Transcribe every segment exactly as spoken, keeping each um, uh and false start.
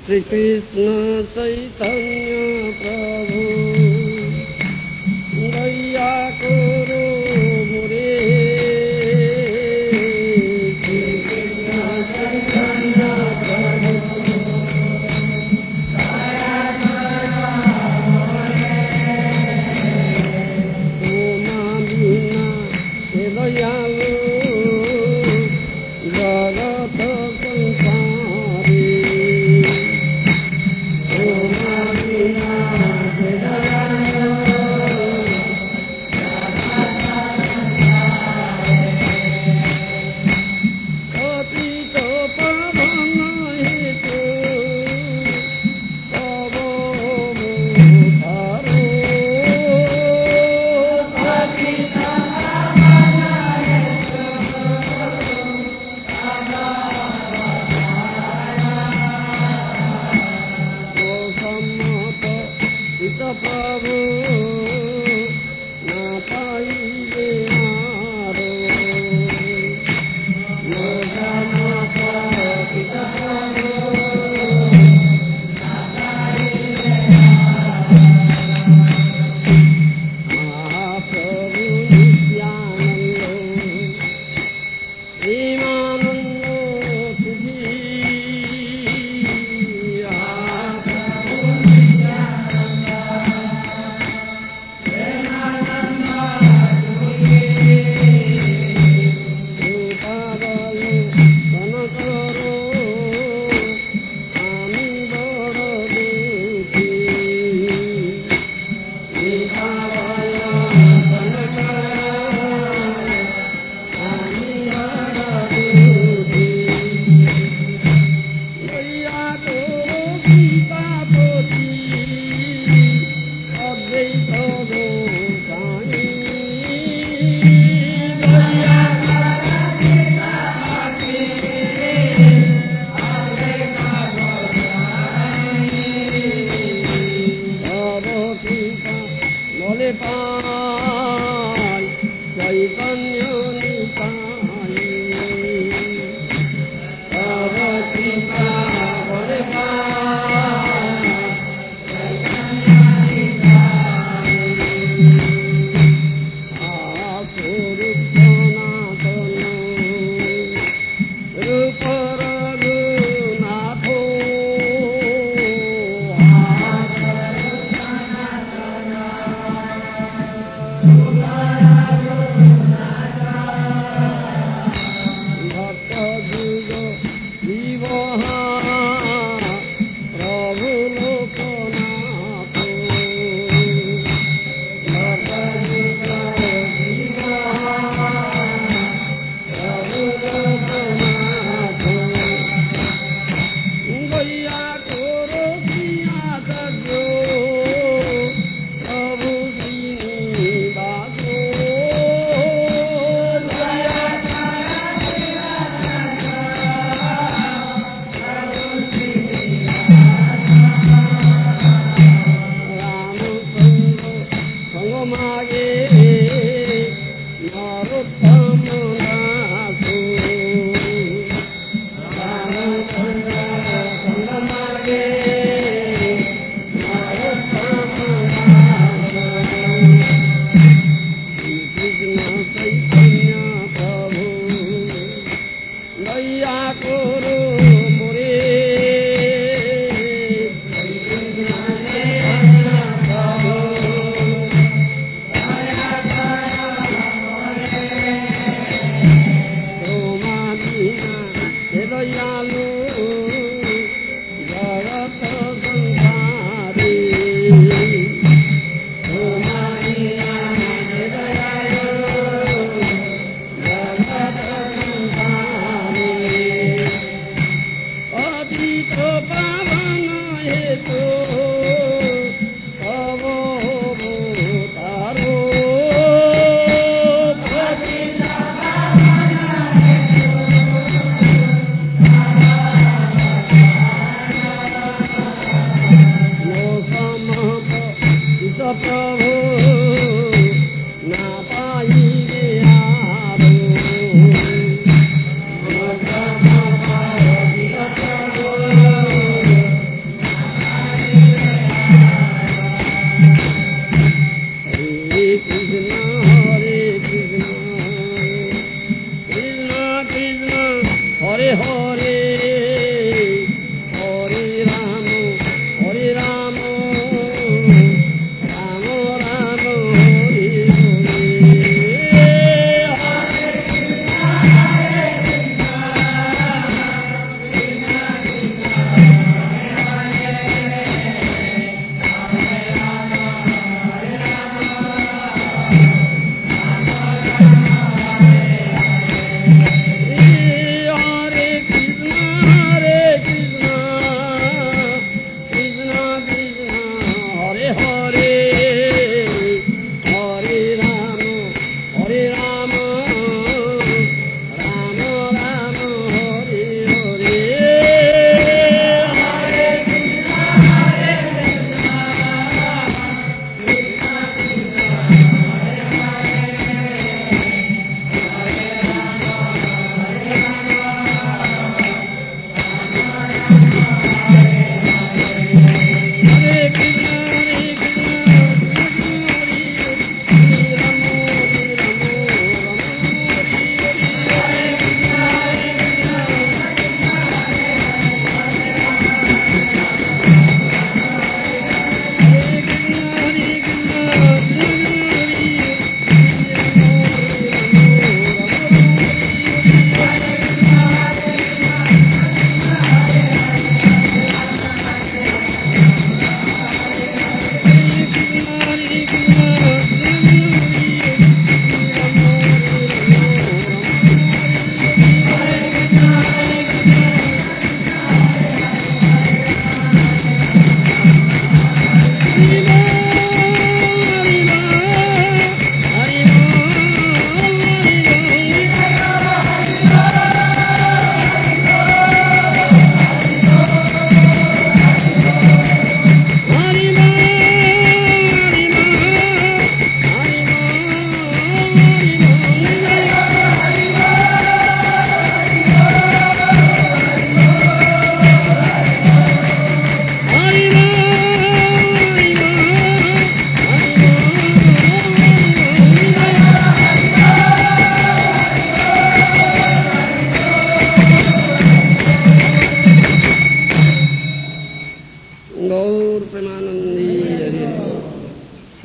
श्री कृष्ण चैतन्य प्रभु दया करो मोरे श्री कृष्ण चैतन्य प्रभु दया करो मोरे तुम बिना हे दयालु जगत संसारी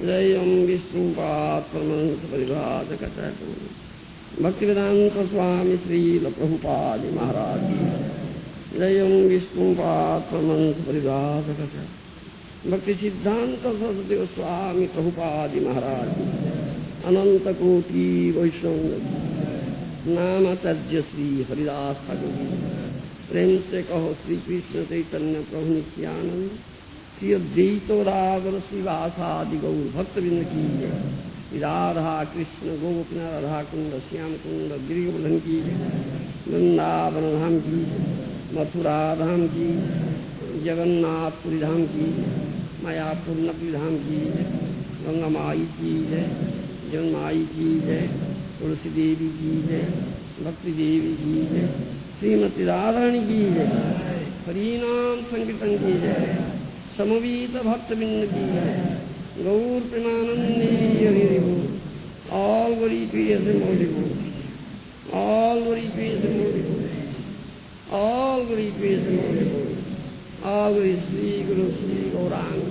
जय ओम विष्णुपाद परमहंस परिव्राजकाचार्य भक्तिवेदांत स्वामी श्री प्रभुपाद महाराज की जय ओम विष्णुपाद परमहंस परिव्राजकाचार्य भक्ति सिद्धांत सरस्वती स्वामी प्रभुपाद महाराज की अनंत कोटि वैष्णव नामाचार्य श्री हरिदास ठाकुर जी प्रेम से कहो श्री कृष्ण चैतन्य प्रभु नित्यानंद श्री अद्वैतोदावर श्रीवासादि गौर भक्तवृंद की जय। राधा कृष्ण गोपिनाथ राधा कुंड श्याम कुंड गिरिवर्धन की वृंदावन धाम की मथुरा धाम की जगन्नाथपुरी धाम की मायापुर नगरी धाम की गंगा माई की जय, जगन माई की जय, तुलसी देवी की जय, भक्ति देवी की जय, श्रीमती राधारानी की जय, हरिनाम संकीर्तन की जय, समवेत भक्तबिंद की जय, गौर प्रेमानंदी हरि बोल। All glory to His holy name. All glory to His holy name. All glory to His holy name. All glory Sri Guru Sri Gauranga.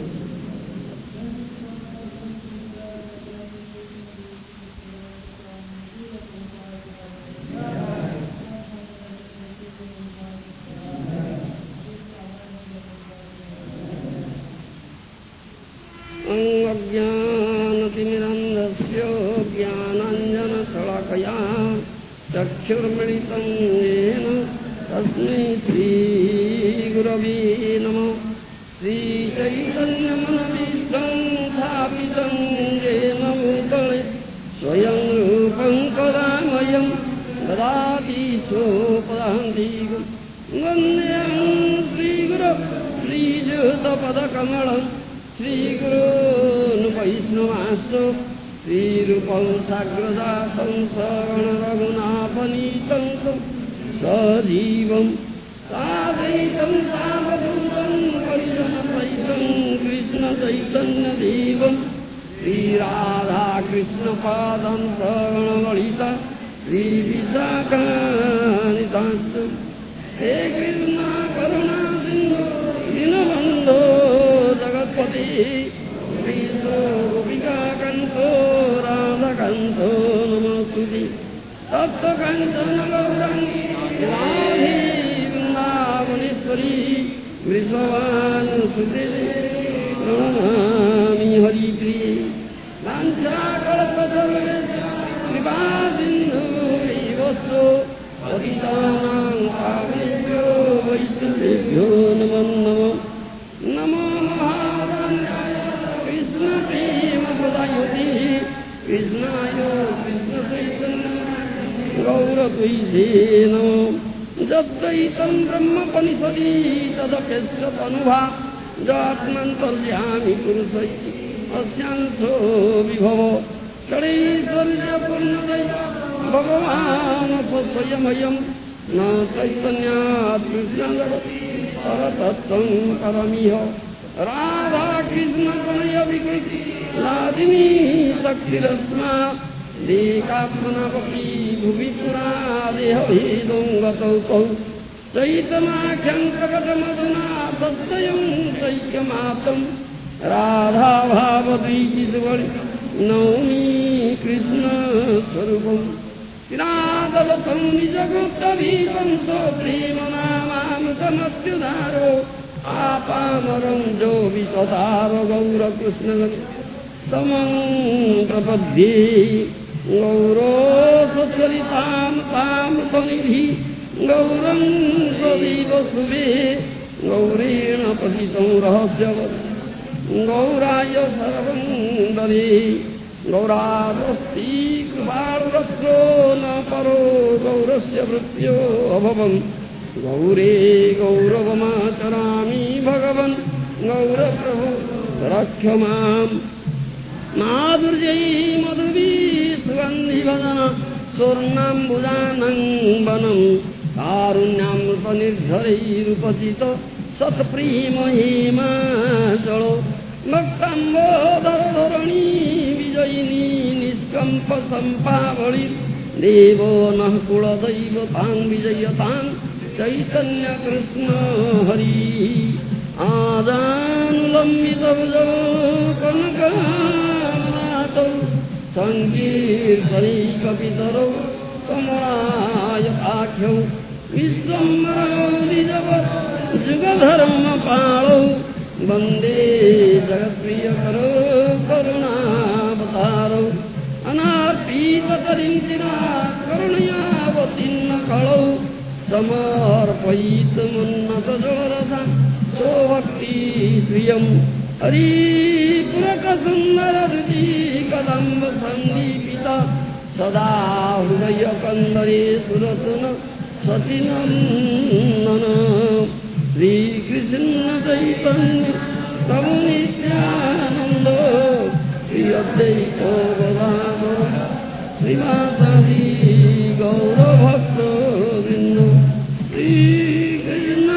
अज्ञानतिमिरन्धस्य ज्ञानाञ्जनशलाकया चक्षुर्मिलितं येन तस्मै श्रीगुरवे नमः। श्रीचैतन्यमनोभीष्टं स्थापितं येन भूतले स्वयं रूपं कदामयं ददाति सोपदान्तिकं वन्देऽहं श्रीगुरो श्रीयुतपदकमलं श्रीगुरून् वैष्णवांश्च श्रीरूपं साग्रजातं सगणरघुनाथनीतं सजीवं साद्वैतं सावधूतं परिजनसहितं कृष्णचैतन्यदेवं श्रीराधाकृष्णपादं सगणललिता श्रीविशाखान्वितांश्च हे कृष्ण करुणा सिन्धु दीनबन्धो जगत्पति कृष्णो गोपिकान्तो राधाकान्तो नमोस्तुते तप्तकाञ्चन गौराङ्गी राधे वृन्दावनेश्वरी वृषभानुसुते प्रणमामि हरिप्रिये वाञ्छाकल्पतरुभ्यश्च कृपासिन्धुभ्यो पतितानां पावनेभ्यो वैष्णवेभ्यो नमो नमः। नमो महाराजाय कृष्णप्रेमप्रदायते कृष्णाय कृष्णचैतन्य गौरद्वैते नमो। यद्वैतं ब्रह्मोपनिषदि तदप्यस्यतनुभा जात्मन्तर्यामि पुरुषैः अस्यांशो विभव षडैश्वर्यपूर्णतया भगवान् स्वयमयं न चैतन्यात् कृष्णजगति परतत्त्वं परमिह राधाकृष्णप्रणयविकृति लादिनी शक्तिरस्मात् देकात्मनापि भुवि पुरा देहभेदं गतौ तौ चैतन्याख्यं प्रकटमधुना तद्वयं चैक्यमात्रं राधाभावद्वीतिसुवरि नौमि कृष्णस्वरूपम् राधवतं निजगुप्तभीतं स्वप्रेमनामामृतमत्युदारो आपामरं जो विततारो गौरकृष्ण समं प्रपद्ये गौरो सचरितां तां स्वनिधि गौरं सदैव शुभे गौरेण प्रथितं रहस्यवत् गौराय सर्वं ददे गौरादस्ति कृपार्वत्रो न परो गौरस्य वृत्यो अभवम् गौरे गौरवमाचरामि भगवन् गौरप्रभु रक्ष माम् माधुर्यै मधुभिः सुगन्धिवदन स्वर्णाम्बुजानं वनं कारुण्यामृतनिर्झरैरुपचित सत्प्रेमहेमाचलो भक्ताम्बोदरधरणी विजयिनी निष्कम्प सम्पावळि देवो नः कुलदैवतां विजयतां चैतन्य कृष्ण हरि आदानुलम्बितभुजो कनक सङ्कीर्तनैकपितरौ कमलायताख्यौ विश्वम्भरौ जुगधर्मपालौ वन्दे जगत्प्रियकरौ करुणावतारौ अनार्पिततरिञ्चिना करुणयावतीर्णकलौ समर्पयितुमुन्नतजोरसा स्वभक्तिप्रियम् हरिपुरकसुन्दररुचि कदम्ब सन्दीपिता सदा हृदयकन्दरे सुरसुन सचिनन्दन श्रीकृष्ण चैतन्य प्रभु नित्यानन्द श्री अद्वैत गदाधर श्रीवासादि गौरभक्तवृन्द श्रीकृष्ण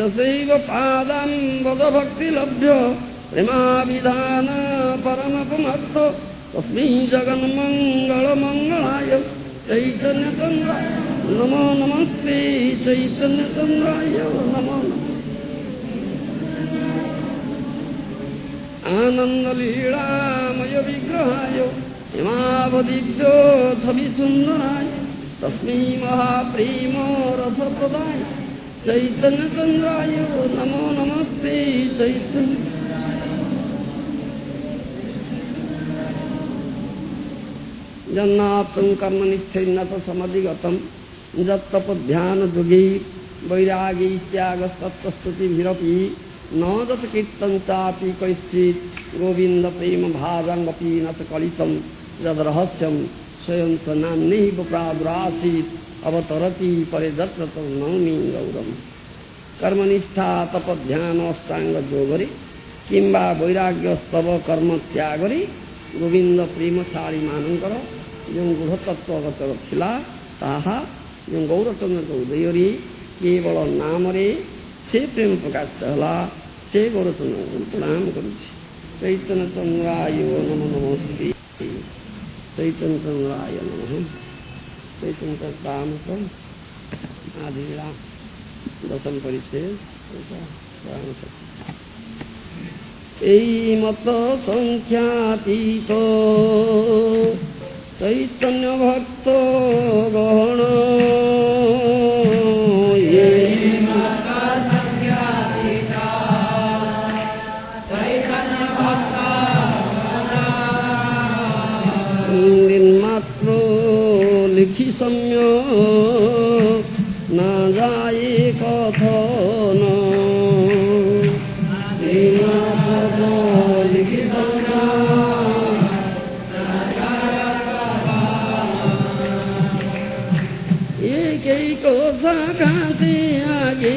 यस्यैव पादाम्बुजभक्तिलभ्य प्रेमाभिधान परमपुमर्थ तस्मै जगन्मङ्गलमङ्गलाय चैतन्यचन्द्राय नमो नमस्ते चैतन्यचन्द्राय नमो नमः। आनन्दलीलामय विग्रहाय हिमावदिभ्यो छविसुन्दराय तस्मै महाप्रेम रसप्रदाय चैतन्यचन्द्राय नमो नमस्ते चैतन्य। जन्नाप्तं कर्मनिष्ठेन समधिगतं यत्तपध्यानयोगी वैराग्यैस्त्यागस्तत्स्तुतिभिरपि न दत्कीर्तं चापि कैश्चित् गोविन्दप्रेमभावाङ्गपि न च कलितं यद्रहस्यं स्वयं च नाम्नैव प्रादुरासीत् अवतरति परे यत्र तं नौमि गौरम्। कर्मनिष्ठा तपध्यानाष्टाङ्गयोगरे किंबा वैराग्यस्तव कर्म त्यागरे गोविंद प्रेमशाली मानकर जो गूढ़तत्व अगचर थिला ताहा जो गौरचंद्र उदय केवल नाम से प्रेम प्रकाश हला से गौरचंद्र को प्रणाम करुछि। चैतन्य चंद्राय नमो नमस्ते चैतन्य चंद्राय नमः। चैतन्य चरितामृत आदिला दशम परिच्छेद এই মত সংখ্যাতীত চৈতন্য ভক্ত গণ এই মত সংখ্যাতীত চৈতন্য ভক্ত গণ মাত্র লিখি সম্য না যায় কথন शाखाते आगे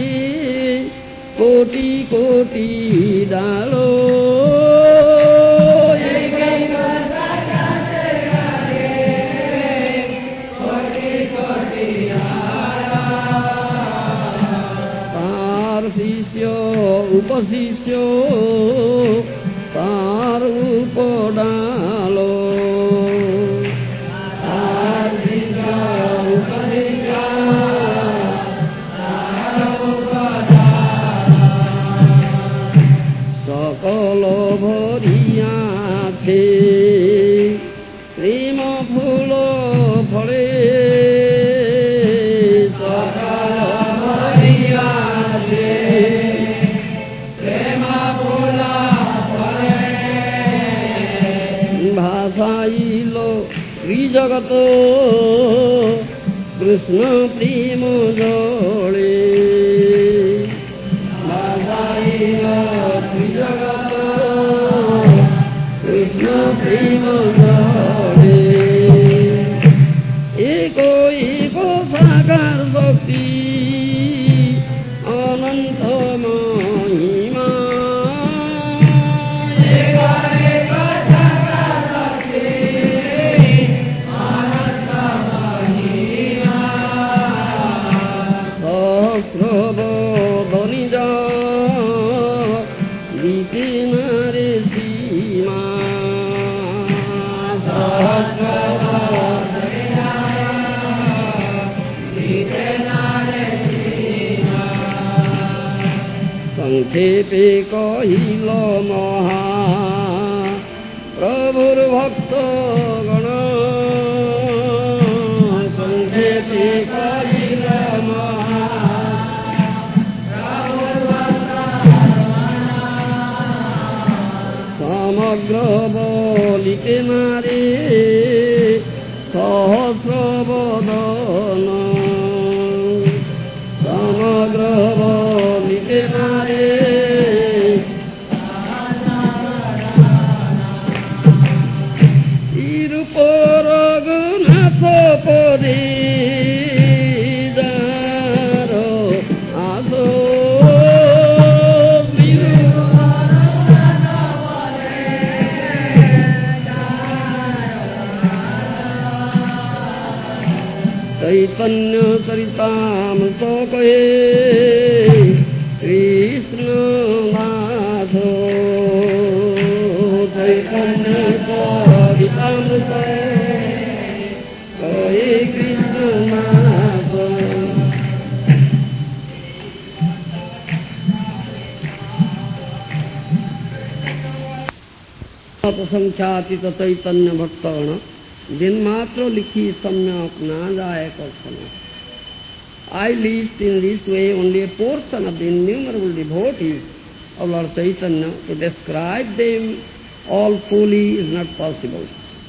कोटि कोटि डालो तार शिष्य उपशिष्य तार उपडालो सकल भरियाछे प्रेम फूल फले सकल भरियाछे प्रेम फूल फले भाषाइल श्रीजगत कृष्ण प्रेम जले भाषाइल जगत कृष्ण प्रेम जले एक एक साकार शक्ति अनंत महिमा एक एक साकार शक्ति अनंत महिमा सहस्र बदनी नारे सीमा संक्षेपे कहिल महा प्रभुर भक्त गण संक्षेपे कहिल महा समग्र बलिते नारे सहस्र बदन समग्र बलिते नारे रूप रघुनाथ पदे जार आसो चैतन्य चरितामृत कहे संख्यातीत चैतन्य भक्तगण दिन मात्र लिखी सम्यक ना जाए कथन. I list in this way only a portion of the innumerable devotees of Lord Chaitanya. To describe them all fully is not possible.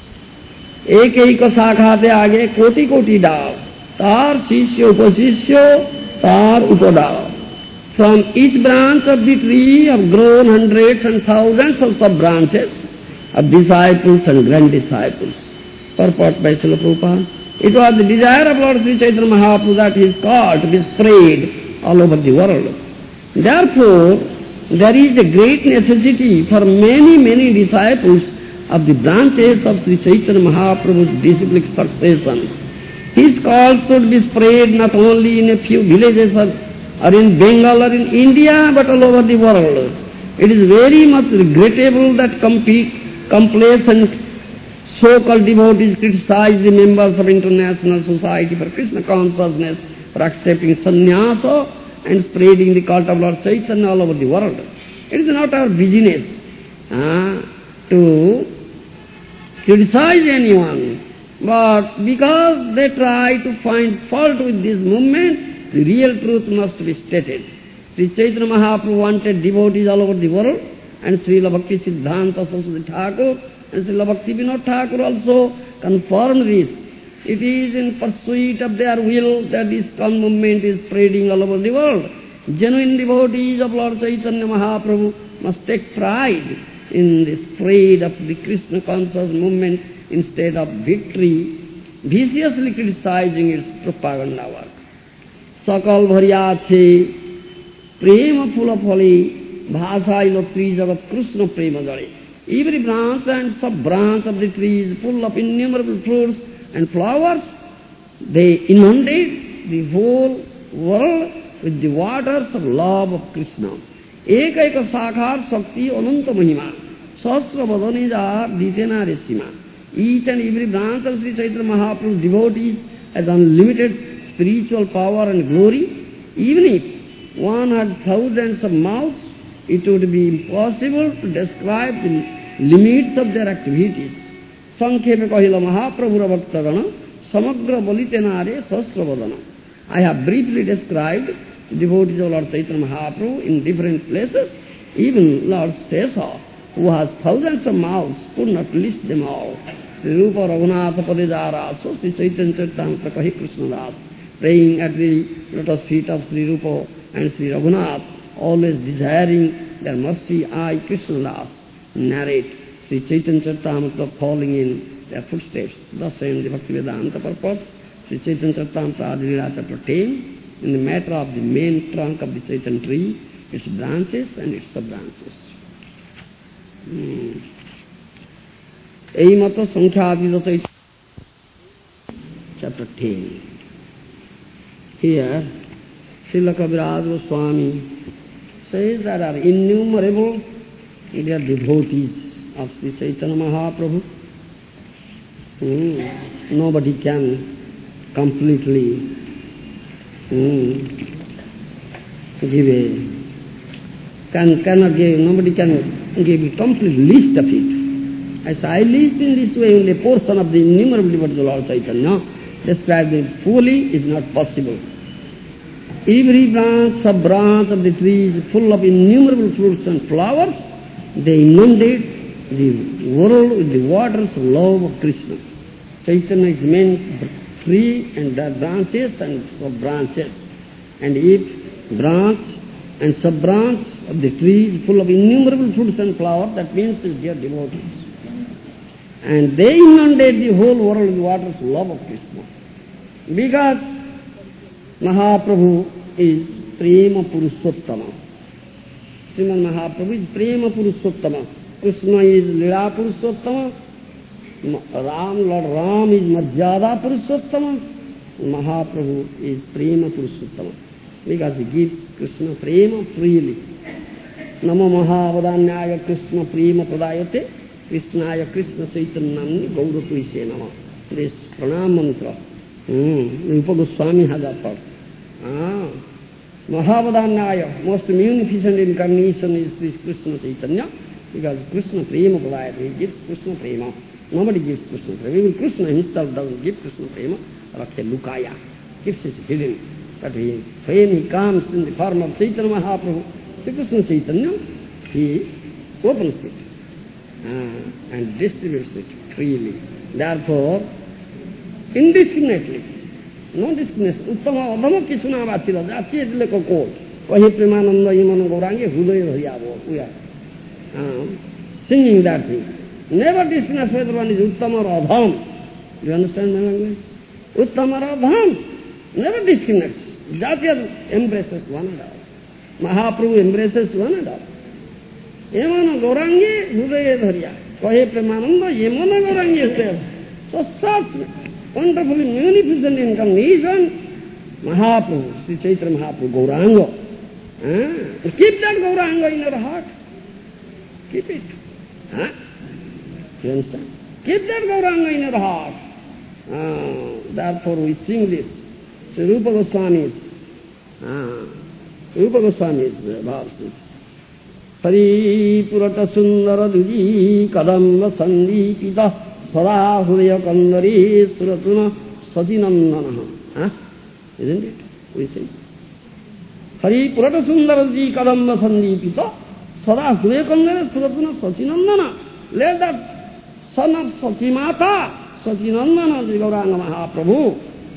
एक एक शाखा से आगे कोटि कोटि डाव, तार शिष्य उपशिष्य तार उपडाव. From each branch of the tree have grown hundreds and thousands of sub-branches of disciples and grand disciples. Purport by Srila Prabhupada. It was the desire of Lord Sri Chaitanya Mahaprabhu that his call to be spread all over the world. Therefore, there is a great necessity for many, many disciples of the branches of Sri Chaitanya Mahaprabhu's disciplic succession. His call should be spread not only in a few villages or, or in Bengal or in India, but all over the world. It is very much regrettable that compete, complacent so-called devotees criticize the members of International Society for Krishna Consciousness for accepting sannyasa and spreading the cult of Lord Chaitanya all over the world. It is not our business uh, to criticize anyone, but because they try to find fault with this movement, the real truth must be stated. Sri Chaitanya Mahaprabhu wanted devotees all over the world, and Srila Bhakti Siddhanta Saraswati Thakur and Srila Bhakti Vinod Thakur also confirmed this. It is in pursuit of their will that this ISKCON movement is spreading all over the world. Genuine devotees of Lord Chaitanya Mahaprabhu must take pride in the spread of the Krishna conscious movement instead of victory, viciously criticizing its propaganda work. Sakal bhariya chhe, prema phula phale, bhasa ilotri jagat Krishna prema jale. Every branch and sub-branch of the tree is full of innumerable fruits and flowers. They inundate the whole world with the waters of love of Krishna. Ek ek sakhar sakti ananta mahima, sahasra vadane jar ditena resima. Each and every branch of Sri Chaitanya Mahaprabhu's devotees has unlimited spiritual power and glory. Even if one had thousands of mouths, it would be impossible to describe the limits of their activities. Sankhepe kahila Mahaprabhura Bhaktagana, samagra balitenare sahasravadana. I have briefly described the devotees of Lord Chaitanya Mahaprabhu in different places. Even Lord Sesa, who has thousands of mouths, could not list them all. Sri Rupa Raghunatha Padejara, so Sri Chaitanya Charitamrita Kahi Krishna Das, praying at the lotus feet of Sri Rupa and Sri Raghunath, always desiring their mercy, I, Krishna Das, narrate Sri Chaitanya Charitamrita falling in their footsteps. Thus in the Bhaktivedanta purport, Sri Chaitanya Charitamrita Adilila chapter ten, in the matter of the main trunk of the Chaitanya tree, its branches and its sub-branches. Ei mata Sankhya Chaitanya chapter ten. Here, Srila Kaviraj Goswami says there are innumerable they are devotees of Sri Chaitanya Mahaprabhu. Hmm. Nobody can completely hmm, give a, can, cannot give, nobody can give a complete list of it. As I list in this way only a portion of the innumerable devotees of Lord Chaitanya, describe them fully is not possible. Every branch, sub-branch of the tree is full of innumerable fruits and flowers. They inundate the world with the waters of love of Krishna. Chaitanya is meant the tree and their branches and sub-branches. And if branch and sub-branch of the tree is full of innumerable fruits and flowers, that means they are devotees. And they inundate the whole world with the waters of love of Krishna. Because Mahaprabhu is Prema Purushottama. Srimad Mahaprabhu is Prema Purushottama. Krishna is Lila Purushottama. Ram, Lord Ram is Marjada Purushottama. Mahaprabhu is Prema Purushottama. Because he gives Krishna Prema freely. Namo Mahavadanyaya Krishna Prema Pradayate Krishnaya Krishna Chaitanyamni Gaura Tuise Nama. This pranam mantra. Hmm. Rupa Goswami has uttered. Ah. Mahavadanyaya, most munificent incarnation is Sri Krishna Chaitanya. Because Krishna Prema Pradayate, he gives Krishna Prema. Nobody gives Krishna Prema. Even Krishna himself doesn't give Krishna Prema. Raksha Lukaya, keeps it hidden. But he, when he comes in the form of Chaitanya Mahaprabhu, Sri Krishna Chaitanya, he opens it uh, and distributes it freely. Therefore, indiscriminately, no discrimination, Uttama Adhama Kichuna Vachila, that's it like a code. Vahi Premananda Yamana Gaurangi, Hudaya Haryavo, we are singing that thing. Never discriminate whether one is Uttama or Adham. Do you understand my language? Uttama or Adham. Never discriminates. Jatya embraces one and all. Mahaprabhu embraces one and all. Yamana Gaurangi, Hudaya Dharya. Vahi Premananda Yamana Gaurangi is there. So such wonderfully magnificent incarnation, Mahaprabhu, Sri Chaitanya Mahaprabhu, Gauranga. Ah, keep that Gauranga in your heart. Keep it. Huh? You understand? Keep that Gauranga in your heart. Ah, therefore we sing this. Sri Rupa Goswami's, ah, Rupa Goswami's verse. Hari Purata Sundara Duji Kadamba Sandipita Sada Hudaya Kandari Suratuna Satinandana. Huh? Isn't it? We sing. Hari Purata Sundara Duji Kadamba Sandipita Sada Hudaya Kandari Suratuna Satinandana. Let that son of Satimata, Satinandana, the Gauranga Mahaprabhu,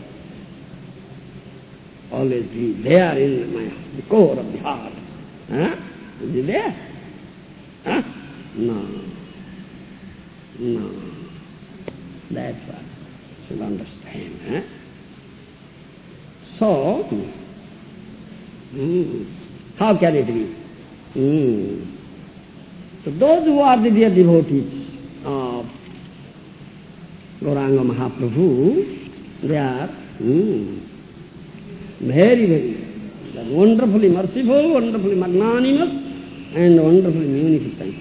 always be there in my, the core of the heart. Huh? Is he there? Huh? No. No. That's what you should understand. Huh? So, mm, how can it be? Mm. So those who are the dear devotees of Gauranga Mahaprabhu, they are mm, very, very wonderfully merciful, wonderfully magnanimous, and wonderfully magnificent.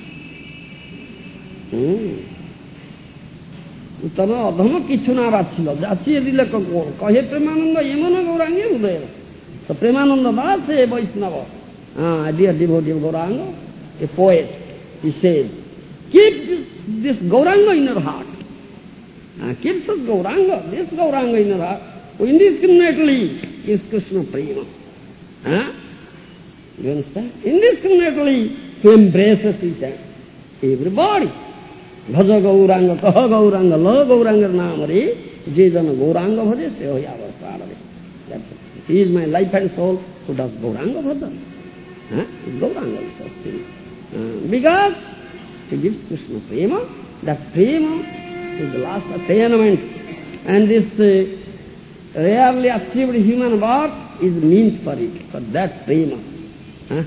Uttama Adhama Kichuna Vachila, Jachi Adilaka Gaur, Kahe Premananda Yamana Gaurangi Udaya. So Premananda Das, a Vaishnava, ah, dear devotee of Gauranga, a poet, he says, keep this, this Gauranga in your heart. Ah, keep such Gauranga, this Gauranga in your heart, who indiscriminately gives Krishna Prema. Huh? You understand? Indiscriminately, he embraces each and everybody. Bhaja Gauranga, Kaha Gauranga, La Gauranga Namari, Jejana Gauranga Bhaja, Sehoyava Pradave. That's it. He is my life and soul who does Gauranga Bhaja. Huh? Gauranga is such thing. Uh, because he gives Krishna Prema, that Prema is the last attainment. And this uh, rarely achieved human birth is meant for it, for that Prema. Huh?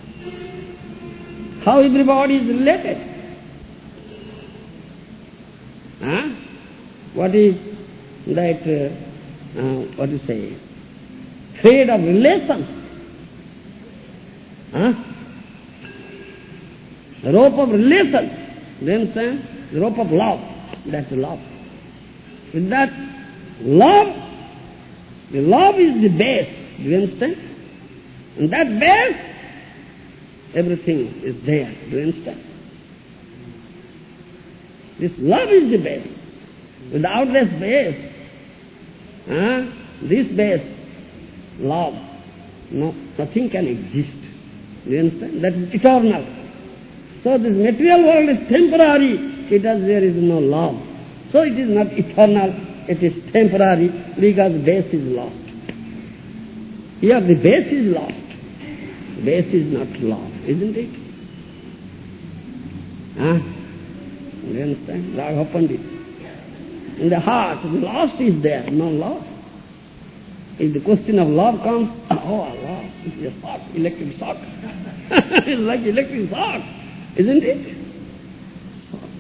How everybody is related. Huh? What is that, uh, uh, what do you say, thread of relation? Huh? The rope of relation, do you understand? The rope of love, that's love. With that love, the love is the base, do you understand? And that base, everything is there, do you understand? This love is the base. Without this base, huh, this base, love, no, nothing can exist. Do you understand? That is eternal. So this material world is temporary because there is no love. So it is not eternal, it is temporary because base is lost. Here the base is lost. Base is not love, isn't it? Huh? Do you understand? Raghav Pandit. In the heart, the lost is there, no love. If the question of love comes, oh Allah, it is a shock, electric shock. It's like electric shock, isn't it? Shock.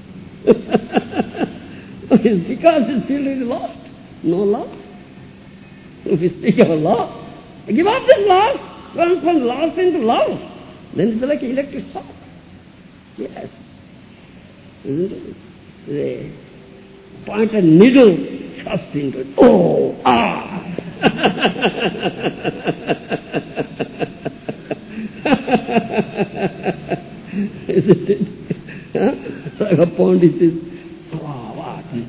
It's because it's filled with lust, no love. If you speak of love, give up this lust, transform lust into love. Then it's like electric shock. Yes. Isn't it? They point a needle thrust into it. Oh, ah! Isn't visited. Like a Pandit is, oh, what is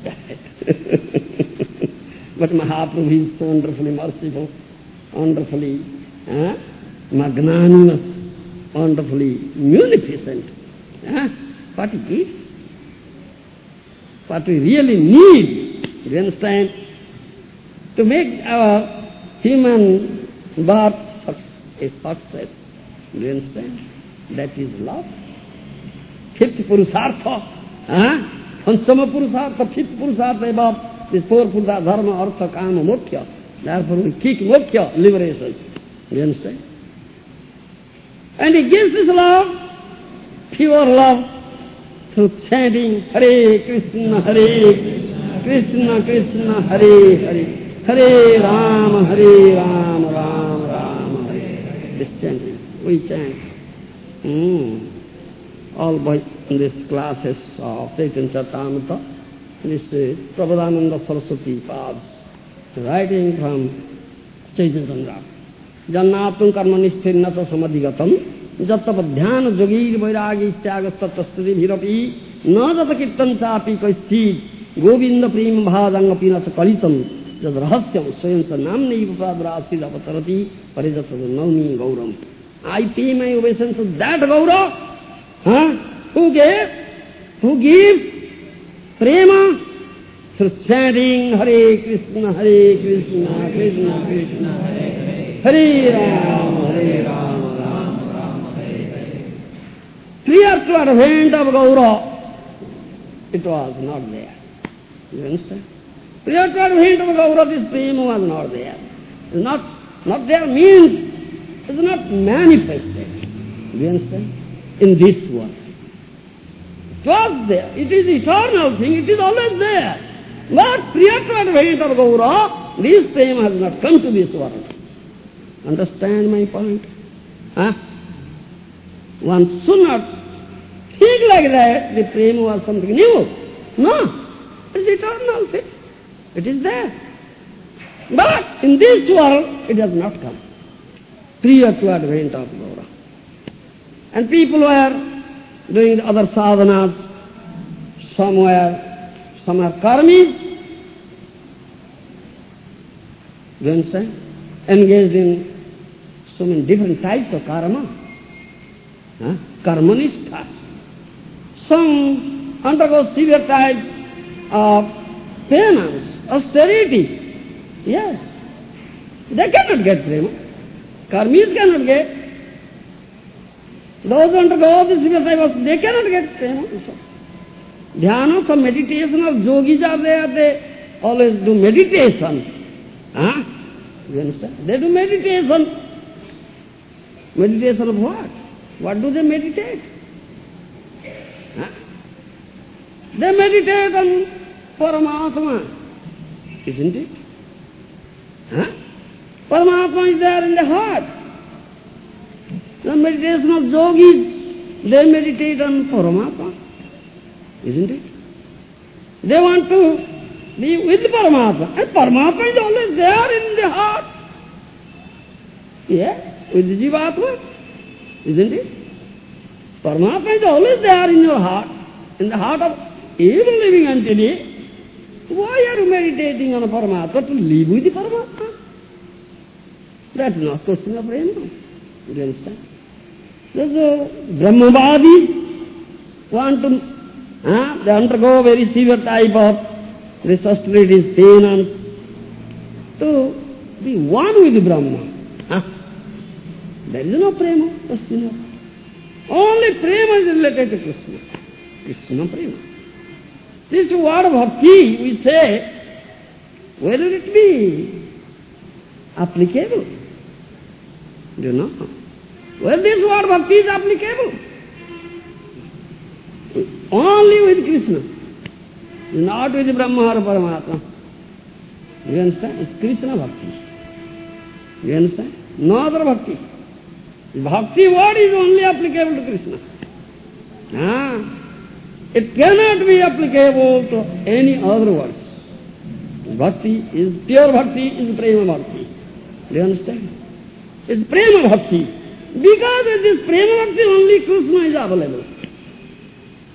that? But Mahaprabhu is so wonderfully merciful, wonderfully eh, magnanimous, wonderfully munificent. Eh? What he gives, what we really need, you understand, to make our human birth a success, you understand? That is love. Fifth Purusartha, eh? Panchama Purusartha, fifth Purusartha above this four Purusartha, Dharma, Artha, Kama, Moksha. Therefore we kick Moksha, liberation. You understand? And he gives this love, pure love, through chanting Hare Krishna, Hare Krishna, Krishna Krishna, Hare Hare, Hare Rama, Hare Rama, Rama Rama, Hare. This chanting, we chant. Mm. All by these classes of Chaitanya Charitamrita, this uh, Prabodhananda Saraswati Pads, writing from Chaitanya Chandra. Jannatum karma nishthinnata samadhigatam jattapadhyana jogir vairagi istyaga tattastati bhirapi na jata kirtan chapi kaichit govinda prema bhadanga pinata kalitam jad rahasyam swayamsa namne ipadrasi avatarati parijata naumi gauram. I pay my obeisance to that Gaura, huh? Who gave? Who gives prema through chanting Hare Krishna, Hare Krishna, Krishna Krishna, Hare Hare, Rama, Hare Rama, Rama Rama, Hare Hare. Prior to advent of Gaura, it was not there. You understand? Prior to advent of Gaura, this prema was not there. It's not, not there means it is not manifested. You understand? In this world. It was there. It is eternal thing. It is always there. But prior to advent of Gaura, this prema has not come to this world. Understand my point? Huh? One should not think like that the prema was something new. No. It is eternal thing. It is there. But in this world, it has not come. Prior to advent of Gaura. And people were doing the other sadhanas, somewhere, some are karmis, you understand? Engaged in so many different types of karma. Huh? Karmanistha. Some undergo severe types of penance, austerity. Yes. They cannot get prema. Karmis cannot get. Those who undergo this severe type of, they cannot get prema. Dhyana, some meditation of yogis are there, they always do meditation. Huh? You understand? They do meditation. Meditation of what? What do they meditate? Huh? They meditate on Paramatma, isn't it? Huh? Paramatma is there in the heart. The meditation of yogis, they meditate on Paramatma, isn't it? They want to be with Paramatma, and Paramatma is always there in the heart. Yes, with Jivatma, isn't it? Paramatma is always there in your heart, in the heart of every living entity. Why are you meditating on a Paramatma? To live with the Paramatma. That's not question of prema. Do you understand? There's a Brahmavadi want to, huh? They undergo very severe type of this austerities, penance, to be one with the Brahma. Huh? There is no prema, question of. Only prema is related to Krishna. Krishna prema. This word bhakti, we say, where will it be applicable? Do you know? Well, this word bhakti is applicable. Only with Krishna. Not with Brahma or Paramatma. You understand? It's Krishna bhakti. You understand? No other bhakti. Bhakti word is only applicable to Krishna. Ah. It cannot be applicable to any other words. Bhakti is, pure bhakti is prema bhakti. Do you understand? It's prema bhakti. Because of this prema bhakti only Krishna is available.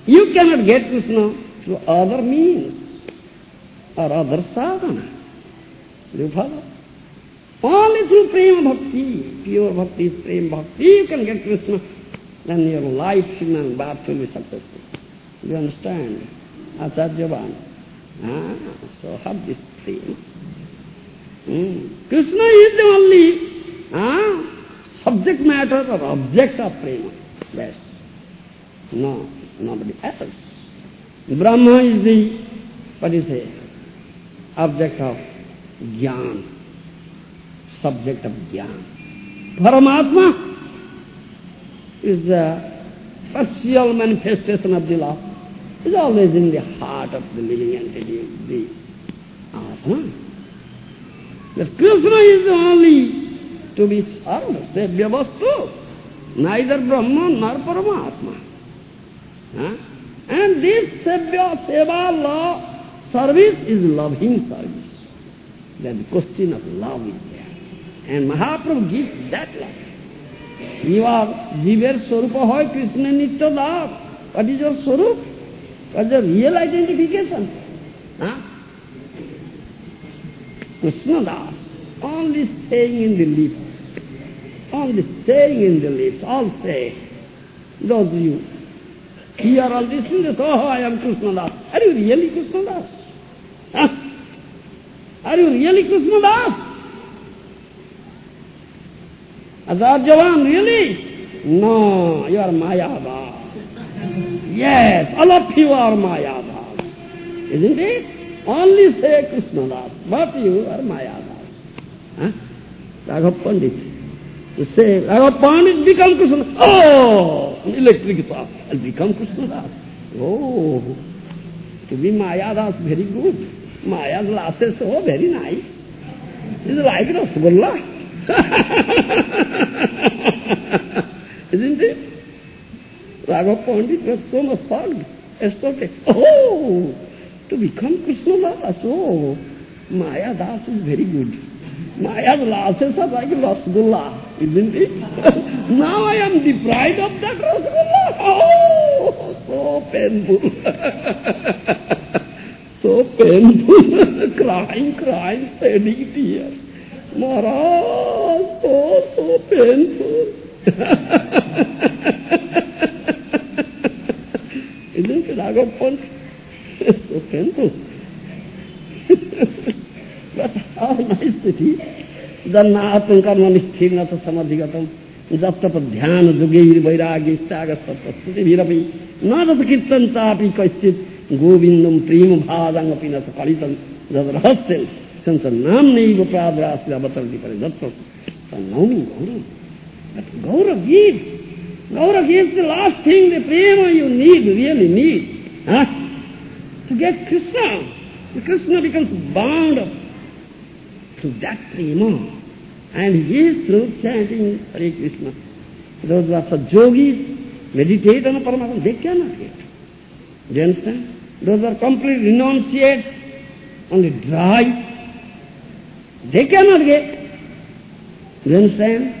You cannot get Krishna through other means or other sadhana. Do you follow? Only through prema bhakti, pure bhakti is prema bhakti, you can get Krishna. Then your life, human birth will be successful. Do you understand? Acharyavan. Ah, so have this prema. Hmm. Krishna is the only ah, subject matter or object of prema. Yes. No, nobody else. Brahma is the, what is it? Object of jnana, subject of jnana. Paramatma is the partial manifestation of the love. It's always in the heart of the living entity, the Atma. That Krishna is the only to be served, sevya vastu, neither Brahma nor Paramatma. Huh? And this sevya, seva, love, service is loving service. That the question of love is there. And Mahaprabhu gives that love. You are Jiver Swarupa hoy, Krishna Nitya Das. What is your Swarup? What is your real identification? Huh? Krishna Das, only saying in the lips, only saying in the lips, all say. Those of you hear all these things, oh, I am Krishna Das. Are you really Krishna Das? Huh? Are you really Krishna Das? Acharyavan, really? No, you are Mayavas. Yes, all of you are Mayavas. Isn't it? Only say Krishna Das, but you are Mayavas. Huh? Raghav Pandit. You say, Raghav Pandit become Krishna. Oh, electric thought. I'll become Krishna Das. Oh, to be Mayavas, very good. Maya glasses, oh, very nice. It's like Rasgulla. Isn't it? Raghav Pandit was so much shocked, astonished. Oh, to become Krishna Das, oh, Maya Das is very good. Maya's glasses are like Rasgulla, isn't it? Now I am deprived of that Rasgulla. Oh, so painful. So painful. Crying, crying, shedding tears. Maharaj, oh, so painful. Isn't it, Raghav Pandit? So painful. But how nice it is. Jannatam karma nishthirnata samadhigatam jattapa dhyana jogir vairagi staga sattva virapi nadata kirtan chapi kaichit govindam prema bhadang apinasa palitam jadrahasyam sansa namneiva pradrasya avatarati paridattam sannaumi gaura. But gaura gives. Gaura gives the last thing, the prema you need, really need. Huh? To get Krishna. The Krishna becomes bound up to that prema. And he is through chanting Hare Krishna. Those who are such yogis, meditate on a Paramatma, they cannot get. Do you understand? Those are complete renunciates, only dry, they cannot get. Do you understand?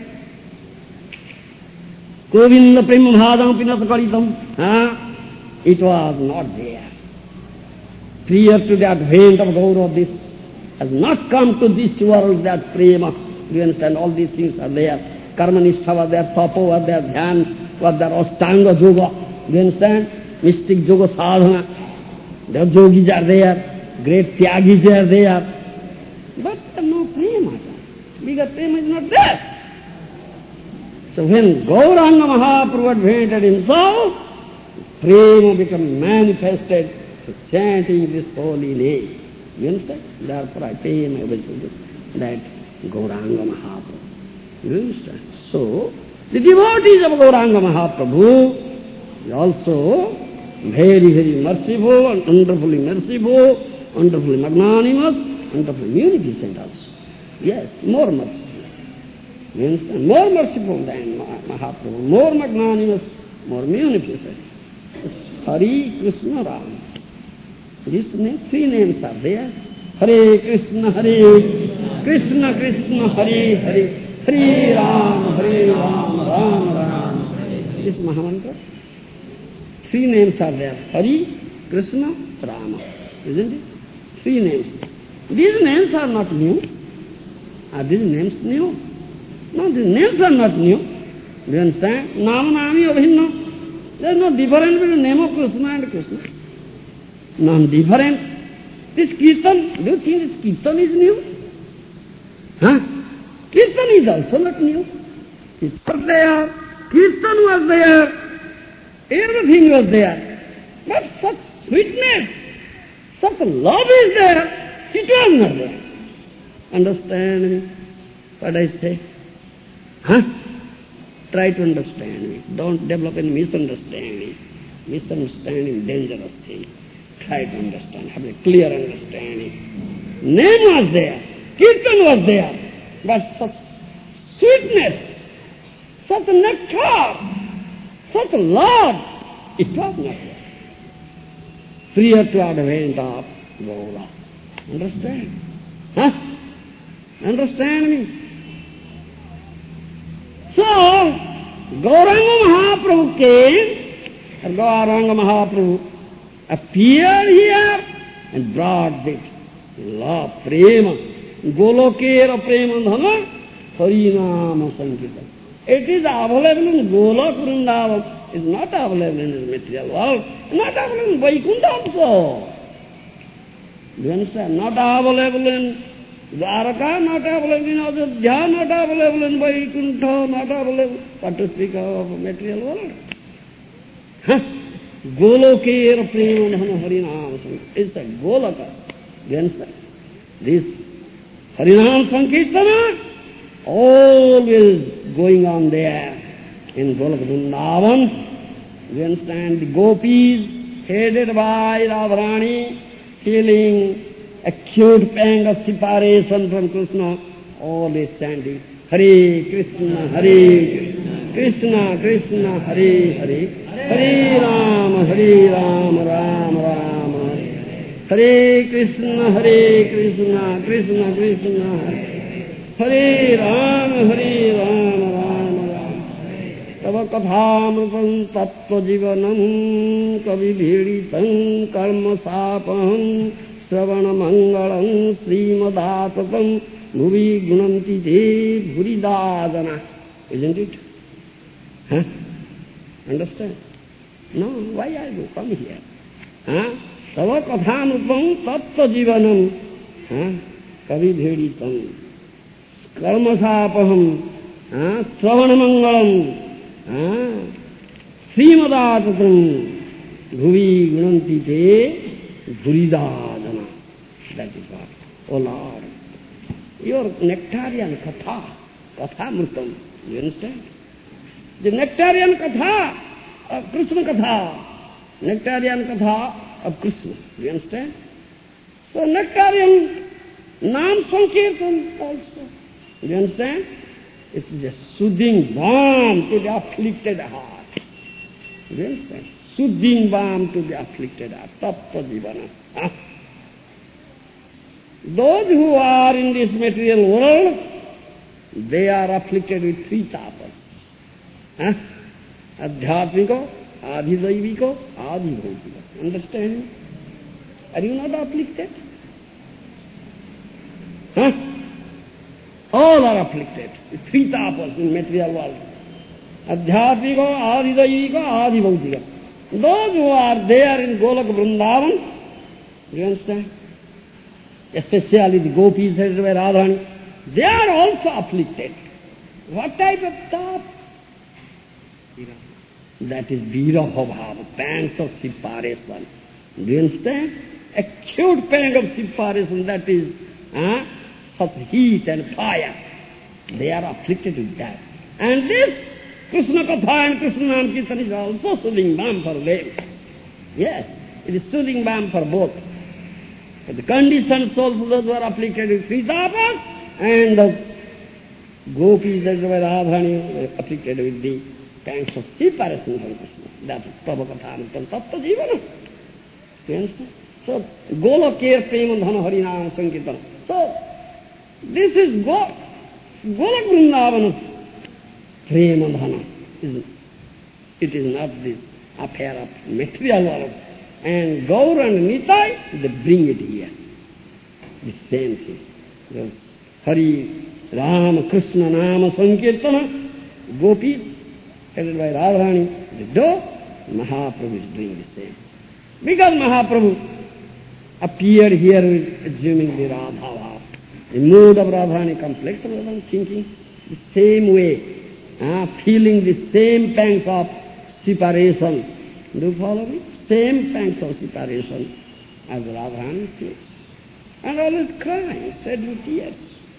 Govinda prema bhadam pinata kalitam. Huh? It was not there. Prior to the advent of Gaura, this has not come to this world, that prema. Do you understand? All these things are there. Karma nishtha was there, tapa was there, dhyan was there, astanga yoga. Do you understand? Mystic yoga sadhana. The yogis are there, great tyagis are there. But no prema. Bigger prema is not there. So when Gauranga Mahaprabhu advented himself, prema became manifested to chanting this holy name. You understand? Therefore I pay my obeisances that Gauranga Mahaprabhu. You understand? So, the devotees of Gauranga Mahaprabhu is also very, very merciful and wonderfully merciful, wonderfully magnanimous, wonderfully munificent also. Yes, more merciful. You understand? More merciful than Mahaprabhu, more magnanimous, more munificent. Hari Krishna Ram. These name, three names are there. Hare Krishna, Hare Krishna, Krishna, Hare Hare, Hare Ram, Hare Ram, Ram Ram. This Mahamantra. Three names are there. Hari, Krishna, Rama. Isn't it? Three names. These names are not new. Are these names new? No, these names are not new. Do you understand? Nama Nami Abhinna. There is no difference between the name of Krishna and Krishna. None different. This Kirtan, do you think this Kirtan is new? Huh? Kirtan is also not new. Kirtan was there, Kirtan was there, everything was there. But such sweetness, such love is there, it was not there. Understand me? What I say? Huh? Try to understand me. Don't develop any misunderstanding. Misunderstanding is dangerous thing. Try to understand, have a clear understanding. Name was there, Kirtan was there, but such sweetness, such nectar, such love, it was not there. Prior to advent of Gaura. Understand? Huh? Understand me? So, Gauranga Mahaprabhu came, Gauranga Mahaprabhu appeared here and brought this love, prema, golokera prema dhana, harinama sankirtan. It is available in Golok Vrindavan. It is not available in this material world. Not available in Vaikuntha also. Do you understand? Not available in Dwaraka, not available in Ajodhya, not available in Vaikuntha, not available, what to speak of material world. Huh? Golokera prema dhana harinama sankirtan. It's a Goloka. Do you understand? This Harinam Sankirtana, always going on there in Golok Vrindavan. You understand? The gopis, headed by Radharani, feeling acute pang of separation from Krishna, always standing, Hare Krishna, Hare Krishna, Krishna, Hare Hare, Hare Rama, Hare Rama, Rama Rama, Hare Krishna, Hare Krishna, Krishna Krishna, Hare Rama, Hare Rama, Rama Rama. Tava kathamrutam tattva jivanam kavibhiritam karma sapaham sravana mangalam srimadapatam bhuvi gunanti te bhuridadana. Isn't it? Huh? Understand? No, why are you come here? Huh? Tava kathanupam tattva jivanam kavibhiritam karmasapaham sravana mangalam srimadapatam bhuvi gunanti te bhuridadana. That is what. Oh Lord, your nectarian katha, kathamrutam, you understand? The nectarian katha of Krishna katha, nectarian katha of Krishna, do you understand? So nectarian Nam Sankirtan also, do you understand? It is a soothing balm to the afflicted heart, do you understand? Soothing balm to the afflicted heart, tattva jivana. Huh? Those who are in this material world, they are afflicted with three tapas. Huh? Adhyatmiko, adhidaiviko, adhibhautiko. Understand? Are you not afflicted? Huh? All are afflicted with three tapas in material world. Adhyatmiko, adhidaiviko, adhibhautiko. Those who are there in Golok Vrindavan, do you understand? Especially the gopis headed by Radharani, they are also afflicted. What type of tap? That is viraha bhava, pangs of separation. Do you understand? Acute pang of separation, that is uh, such heat and fire. They are afflicted with that. And this Krishna Katha and Krishna Nam Kirtan is also soothing balm for them. Yes, it is soothing balm for both. For the conditioned souls, those who are afflicted with three tapas, and the gopis that were Radharani were afflicted with the pangs of separation from Krishna. That is Prabhakathanam Tattva Jivana. Do you understand? So, Golokir Prema Dhana Harinam Sankirtan. So, this is Go, Golok Vrindavan Prema Dhana. It is not this affair of material world. And Gaur and Nitai, they bring it here. The same thing. The Hari, Rama, Krishna, Nama, Sankirtana, Gopis, headed by Radharani, they do. Mahaprabhu is doing the same. Because Mahaprabhu appeared here assuming the Radha bhava. The mood of Radharani complex of Radharani, thinking the same way, uh, feeling the same pangs of separation. Do you follow me? Same pangs of separation as Radharani feels. And always crying, shed with tears.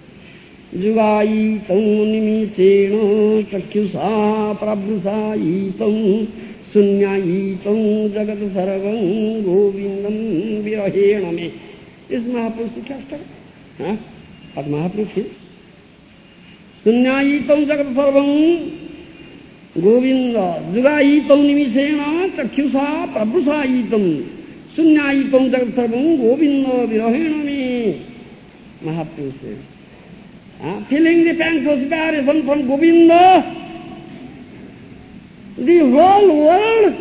Jugai tam nimitena chakyusa prabhusa tam sunyai tam jagat sarvam govindam virahena me. Is Mahaprabhu Sikashta? Huh? What Mahaprabhu feels? Sunyai tam jagat sarvam Govinda jugai tam nimitena chakyusa prabhusa tam sunyai tam jagat sarvam govinda virahena me. Mahaprabhu says. Uh, feeling the pangs of separation from Govinda, the whole world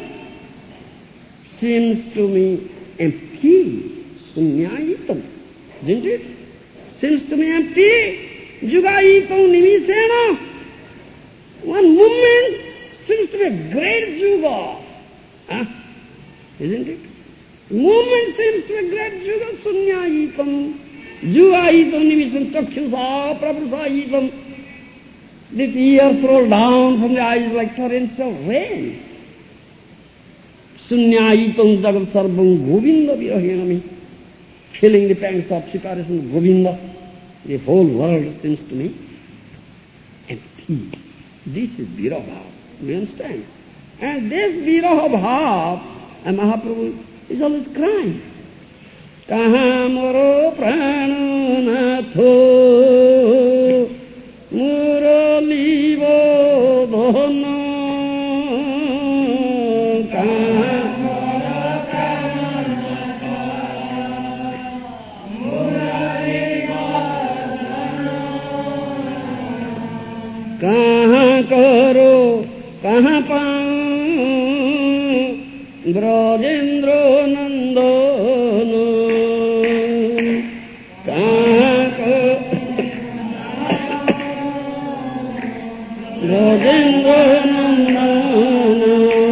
seems to me empty, sunyayitam, isn't it? Seems to me empty, jugayitam nimisena. One moment seems to be a great juga, huh? Isn't it? Moment seems to be a great juga, sunyayitam. Jugayitam nimisam chakshusa prabhusayitam. The tears roll down from the eyes like torrents of rain. Sunyayitam jagat sarvam govinda virahenami. Feeling the pangs of separation, Govinda, the whole world seems to me empty. This is viraha bhava. Do you understand? And this viraha bhava, and Mahaprabhu is always crying. Kaha moro prananatho murali bodhana. Kaha moro prananatho murali bodhana. Kaha karo kaha paan Brajendra nandana. Brajendra nandana.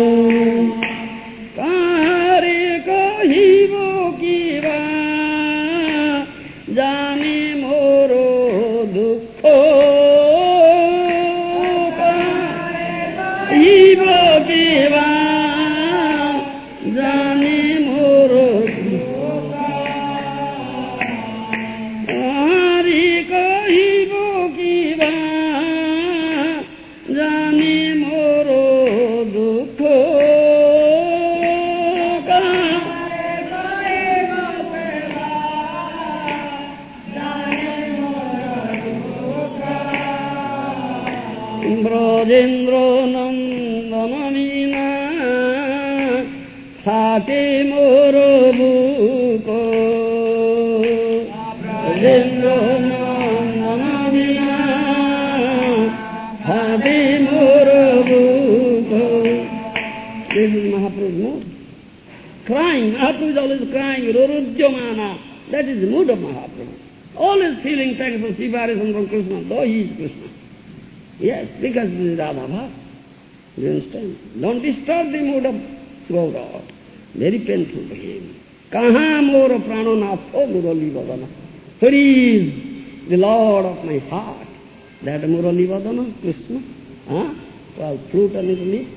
Kare kahibo kiva jane moro dukho. Kahibo kiva jane moro dukho. Kare kahibo kiva jane moro dukho. Brajendra nandana vina thake moro buko. Brajendra nandana vina thake moro buko. This is Mahaprabhu's mood. Crying. Mahaprabhu is always crying. Rurujyamana. That is the mood of Mahaprabhu. Always feeling thanks for separation from Krishna, though he is Krishna. Yes, because this is Radha bhava. Do you understand? Don't disturb the mood of Gaura. Very painful to him. Kaha moro prananatho murali vadana. Where is the Lord of my heart? That murali vadana, Krishna? Huh? Well, flute a little bit.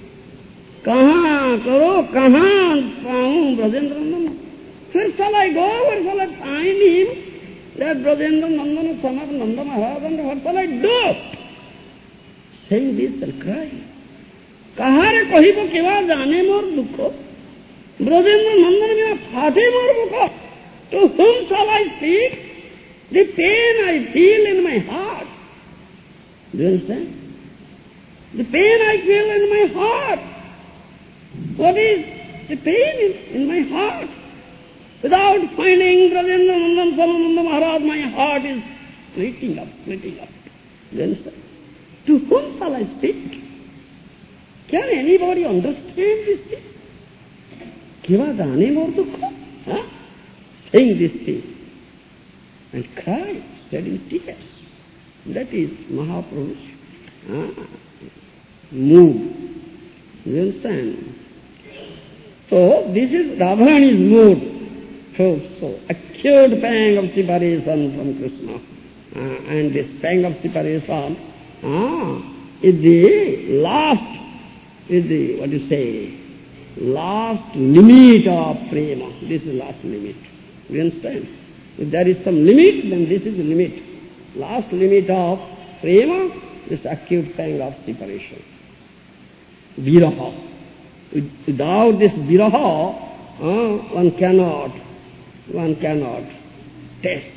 Kaha karo, kaha paun Brajendra Nandana. Where shall I go? Where shall I find him? That Brajendra Nandana, son of Nanda Maharaj, and what shall I do? Saying this and crying. Kahare kahibo kiva jane mor dukho. Brajendra Nandana mera phate mor dukho. To whom shall I speak? The pain I feel in my heart. Do you understand? The pain I feel in my heart. What is the pain in, in my heart? Without finding Brajendra Nandana Samananda Maharaj, my heart is splitting up, splitting up. Do you understand? To whom shall I speak? Can anybody understand this thing? Kiva jane more dukha? Huh? Saying this thing. And cry, shedding tears. That is Mahaprabhu's ah, mood. You understand? So, this is Radharani's mood. So, so acute pang of separation from Krishna. Uh, and this pang of separation ah, is the last, is the, what do you say, last limit of prema. This is last limit. You understand? If there is some limit, then this is the limit. Last limit of prema is acute pang of separation. Viraha. Without this viraha, uh, one cannot, one cannot taste,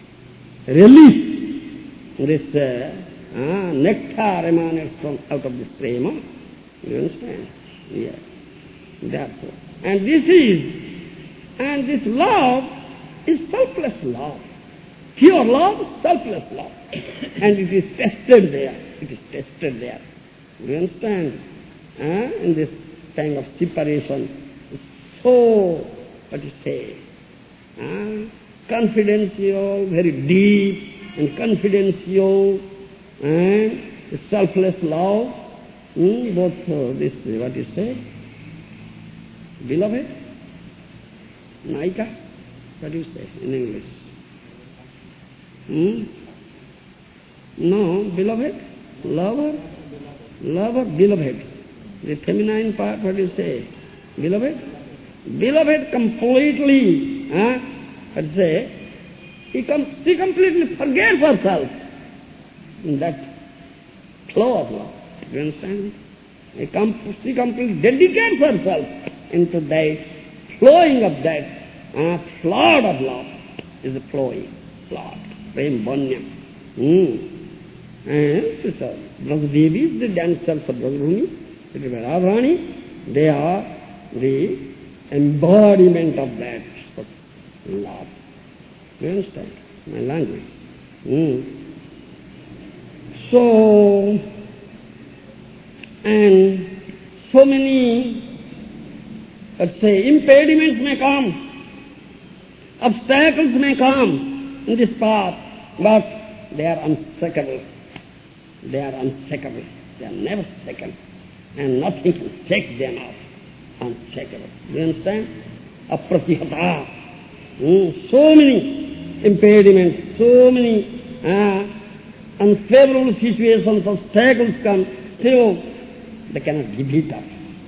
release this uh, uh, nectar emanates from out of this prema. You understand? Yes. Therefore. And this is, and this love is selfless love. Pure love, selfless love. And it is tested there. It is tested there. You understand? Uh, in this pang of separation, so, what you say, uh, confidential, very deep and confidential, and selfless love, hmm, both uh, this, what you say, beloved, Naika, what do you say in English? Hmm? No, beloved, lover, lover, beloved. The feminine part, what do you say? Beloved? Beloved completely, huh? What do you say? He com she completely forgets herself in that flow of love. Do you understand? He com she completely dedicates herself into that flowing of that uh, flood of love. Is a flowing flood, prem banyam. Hmm. And so, Brajadevi is the dancers of Brajabhumi. Radharani, they are the embodiment of that love. You understand? My language. Mm. So, and so many, let's say, impediments may come, obstacles may come in this path, but they are unshakable. They are unshakable. They are never shaken. And nothing can shake them off. Unshakable. Do you understand? Apratihata. Mm, so many impediments, so many uh, unfavorable situations, obstacles come, still they cannot give it up.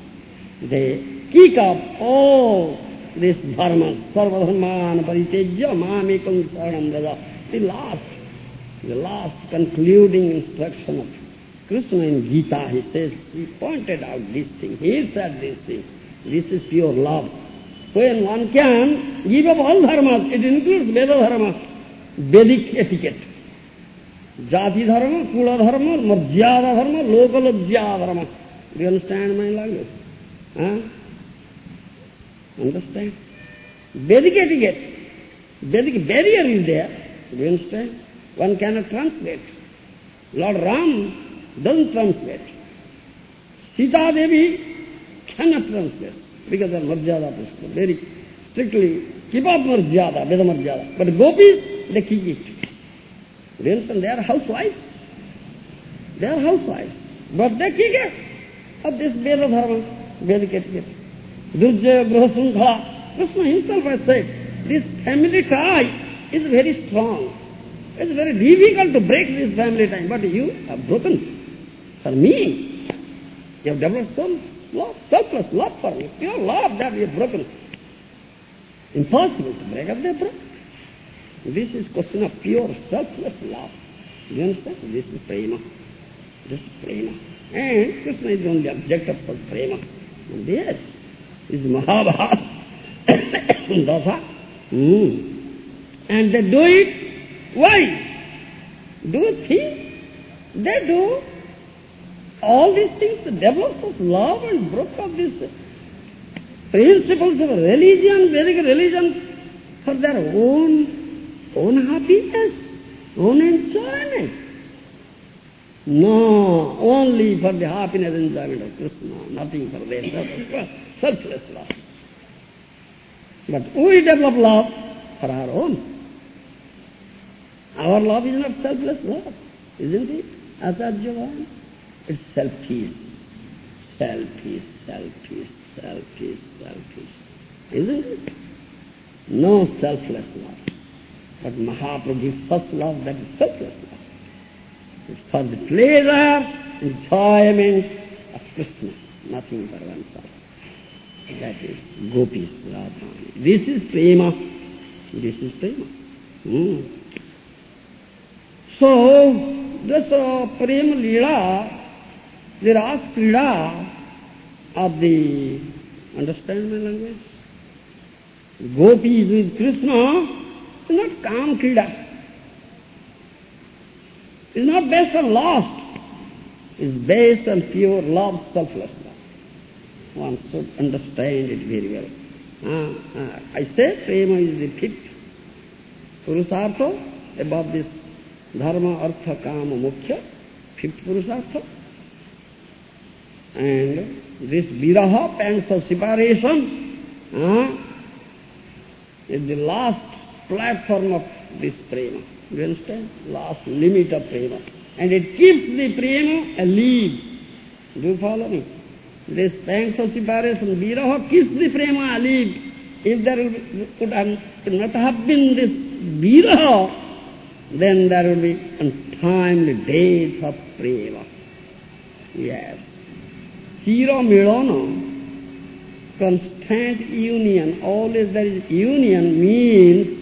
They kick up all this dharma, sarva dharman paritejya mamekam saranam vraja. The last, the last concluding instruction of Krishna in Gita, he says, he pointed out this thing, he said this thing, this is pure love. When one can give up all dharmas, it includes Veda dharma, Vedic etiquette. Jati dharma, Kula dharma, Marjyada dharma, Lokalajya dharma. Do you understand my language? Huh? Understand? Vedic etiquette, Vedic barrier is there. Do you understand? One cannot translate. Lord Ram doesn't translate. Sita Devi cannot translate because of Marjada Prishna. Very strictly keep up Marjada, Veda Marjada. But Gopis, they keep it. Do you understand? They are housewives. They are housewives. But they keep it of this Veda Dharma, Vedic etiquette. Durjaya Grihasrunkhala. Krishna himself has said, this family tie is very strong. It's very difficult to break this family tie, but you have broken. For me, you have developed some love, selfless love for me. Pure love that you have broken. Impossible to break up that broken. This is question of pure selfless love. You understand? This is prema. This is prema. And Krishna is the only object of prema. And yes, is Mahabharata. Dasa. Mm. And they do it. Why? Do you think they do all these things, the development of love and broke of these principles of religion, Vedic religion, for their own, own happiness, own enjoyment. No, only for the happiness and enjoyment of Krishna, nothing for the self, selfless love. But we develop love for our own. Our love is not selfless love, isn't it? Asajyavan. It's selfish, selfish, selfish, selfish, selfish. Isn't it? No selfless love. But Mahaprabhu gives first love, that is selfless love. It's for the pleasure, enjoyment of Krishna, nothing for oneself. That is Gopis, Radharani. This is prema. This is prema. Hmm. So, this uh, prema lila, the ras krida of the, understand my language? Gopis with Krishna is not kam krida. It's not based on lust. It's based on pure love, selfless love. One should understand it very well. Uh, uh, I say prema is the fifth purusartha above this dharma, artha, kama, moksha, fifth purusartha. And this viraha, pangs of separation, uh, is the last platform of this prema. You understand? Last limit of prema. And it keeps the prema alive. Do you follow me? This pangs of separation, viraha, keeps the prema alive. If there could not have been this viraha, then there will be untimely days of prema. Yes. Chira milana, constant union, always there is union, means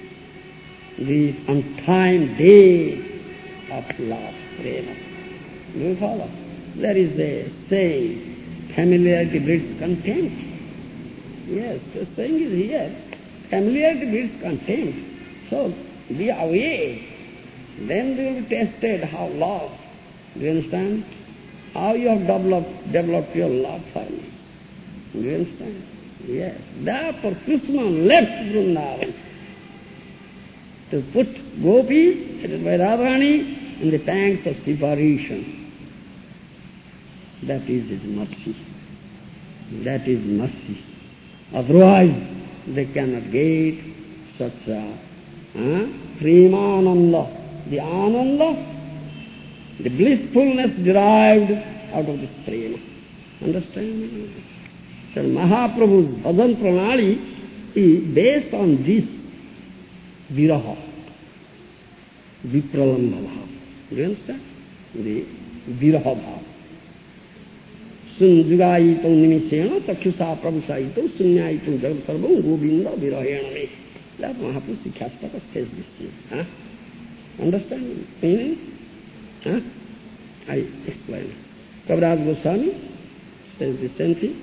the untimed day of love, prema. Do you follow? There is a saying, familiarity breeds contempt. Yes, the saying is here, familiarity breeds contempt. So, be away. Then you will be tested how love. Do you understand? How you have developed, developed your love for me. Do you understand? Yes. Therefore Krishna left Vrindavan to put gopis, it is by Radharani, in the pangs of separation. That is His mercy. That is mercy. Otherwise, they cannot get such a uh, premananda, the ananda, the blissfulness derived out of this prema. Understand? So Mahaprabhu's bhajan pranali is based on this viraha, vipralambha bhava. Do you understand? The viraha bhava. Sunjugayitam nimishena chakshusha prabhusayitam sunyayitam jagat sarvam govinda virahena me. That Mahaprabhu Sikhastaka says this thing. Huh? Understand meaning? Huh? I explain. Kaviraj Goswami says the same thing.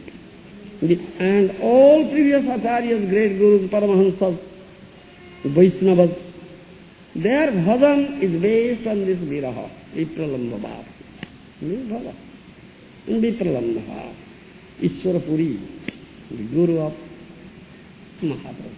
And all previous acharyas, great gurus, paramahansas, Vaishnavas, their bhajan is based on this viraha, vipralambha bhava. Viraha. In vipralambha bhava. Ishwara Puri, the guru of Mahaprabhu.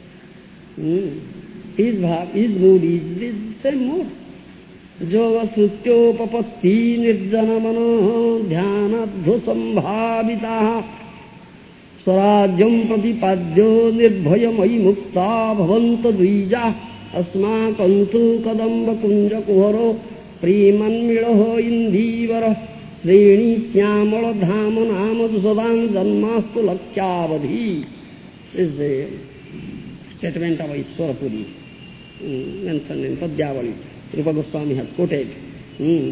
Hmm. His bhav, his mood is the same mood. Yoga sutyopapatti nirjanamano dhyanadhu sambhavitaha swarajyam pratipadyo nirbhayamai mukta bhavanta dvija asmakantu kadamba kunja kuharo premanmilaho indivara sreni syamala dhama namadu sadang janmastu lakhyavadhi. This is a statement of Ishwara Puri, mm, mentioned in Padyavali. Rupa Goswami has quoted. Hmm.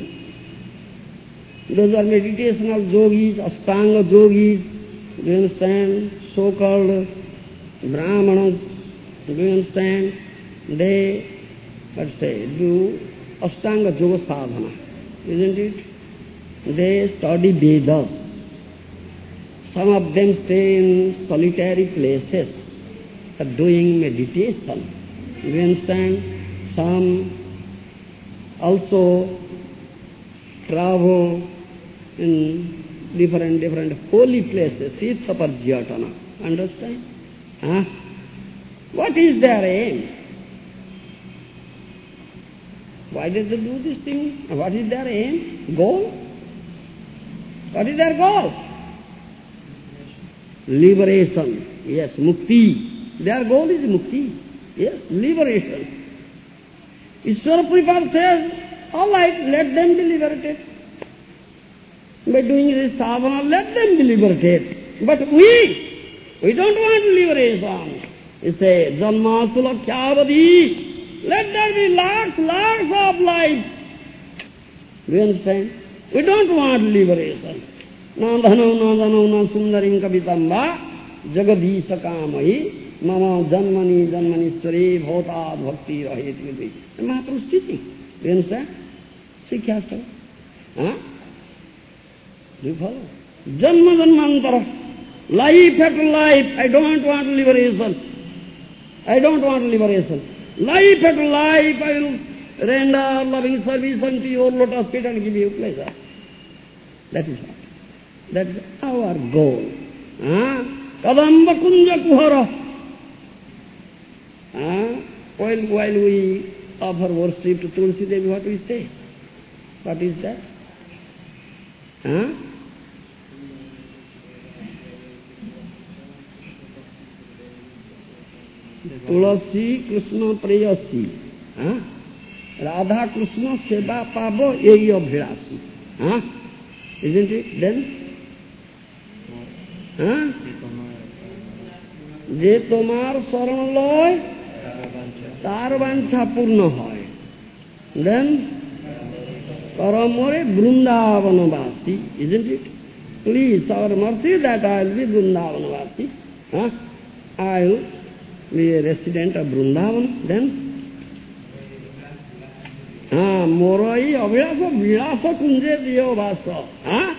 Those are meditational yogis, Ashtanga yogis, do you understand? So-called Brahmanas, do you understand? They, let's say, do Ashtanga yoga sadhana, isn't it? They study Vedas. Some of them stay in solitary places for doing meditation. Do you understand? Some also travel in different, different holy places, Tirthaparjyatana. Understand? Huh? What is their aim? Why did they do this thing? What is their aim? Goal? What is their goal? Liberation. Yes, mukti. Their goal is mukti. Yes, liberation. Ishwara Puripad says, all right, let them be liberated. By doing this sadhana, let them be liberated. But we, we don't want liberation. He says, Janmasula Khyavadi. Let there be lakhs, lakhs of life. Do you understand? We don't want liberation. Na dhanam na dhanam na sundarim kavitamba jagadisha kamahi mama janmani janmanishwari bhautad bhakti raheti. The Mahaprabhu is teaching. Do you understand? Sikhya. Huh? Do you follow? Janma janmantara. Life after life. I don't want liberation. I don't want liberation. Life after life I will render loving service unto your lotus feet and give you pleasure. That is what. That is our goal. Kadamba kunja kuhara. While, while we offer worship to Tulsi Devi, what we say? What is that? Huh? Tulasi Krishna Prayasi. Huh? Radha Krishna Seva Pabo Yehi Abhirasi. Huh? Isn't it then? Huh? Je tomar saran loy tar vancha purna hoy. Then Paramore Vrindavanavasi, isn't it? Please, our mercy that I will be Vrindavanavasi. Huh? I will be a resident of Vrindavan. Then ah, Morai Abhyasa Vilasa Kunje Diyo Vasa. Huh?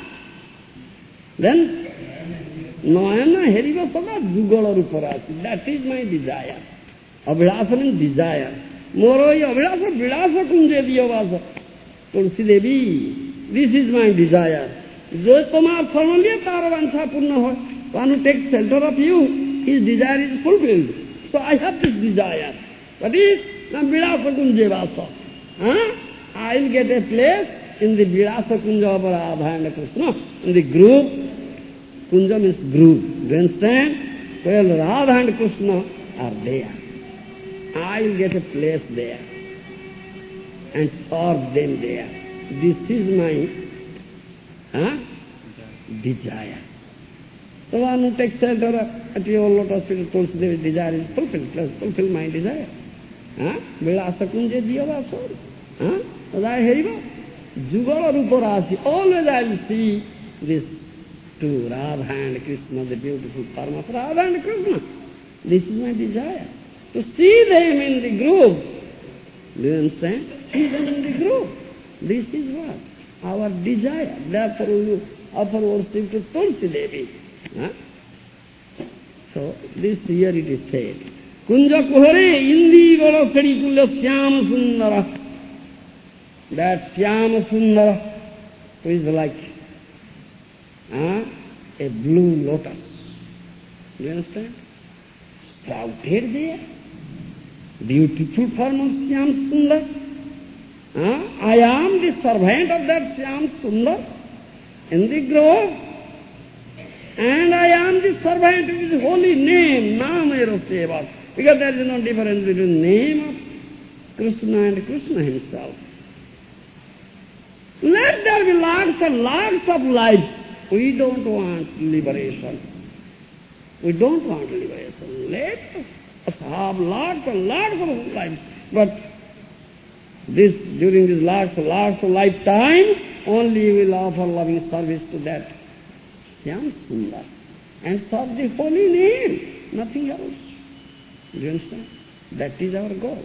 Then Nayana Heriva Sada Jugala Ruparasi. That is my desire. Abhyasa means desire. Morai Abhyasa Vilasa Kunje Diyo Vasa. Tulsi Devi, this is my desire. Jo tomar saran liye tar vancha purna hoy. One who takes shelter of you, his desire is fulfilled. So I have this desire. That is, na Vilasa Kunje Vasa. Huh? I will get a place in the Vilasa Kunja of Radha and Krishna, in the group. Kunja means group. Do you understand? Well, Radha and Krishna are there. I will get a place there and serve them there. This is my huh, desire. So one who takes shelter at your lotus feet, Tulsi Devi's desire is fulfilled. Plus fulfill my desire. Huh? Vilasa Kunja Jiyavasa. Huh? Radha Heriva. Jugala Rupa Rasi. Always I will see this two, Radha and Krishna, the beautiful form of Radha and Krishna. This is my desire. To see them in the group. Do you understand? See them in the group. This is what? Our desire. Therefore we offer worship to Tulsi Devi. Huh? So this here it is said. Kunja Kuhare Indi Golo Kadikula Syama Sundara. That Syama Sundara who is like huh, a blue lotus. Do you understand? Sprouted there. Beautiful form of Syam Sundar. Huh? I am the servant of that Syam Sundar in the grove. And I am the servant of his holy name, Namero Seva. Because there is no difference between the name of Krishna and Krishna himself. Let there be lots and lots of life. We don't want liberation. We don't want liberation. Let us have lots and lots of lives. But this, during this lots and lots of lifetime, only we will offer loving service to that Syam Sundar and serve the holy name, nothing else. Do you understand? That is our goal.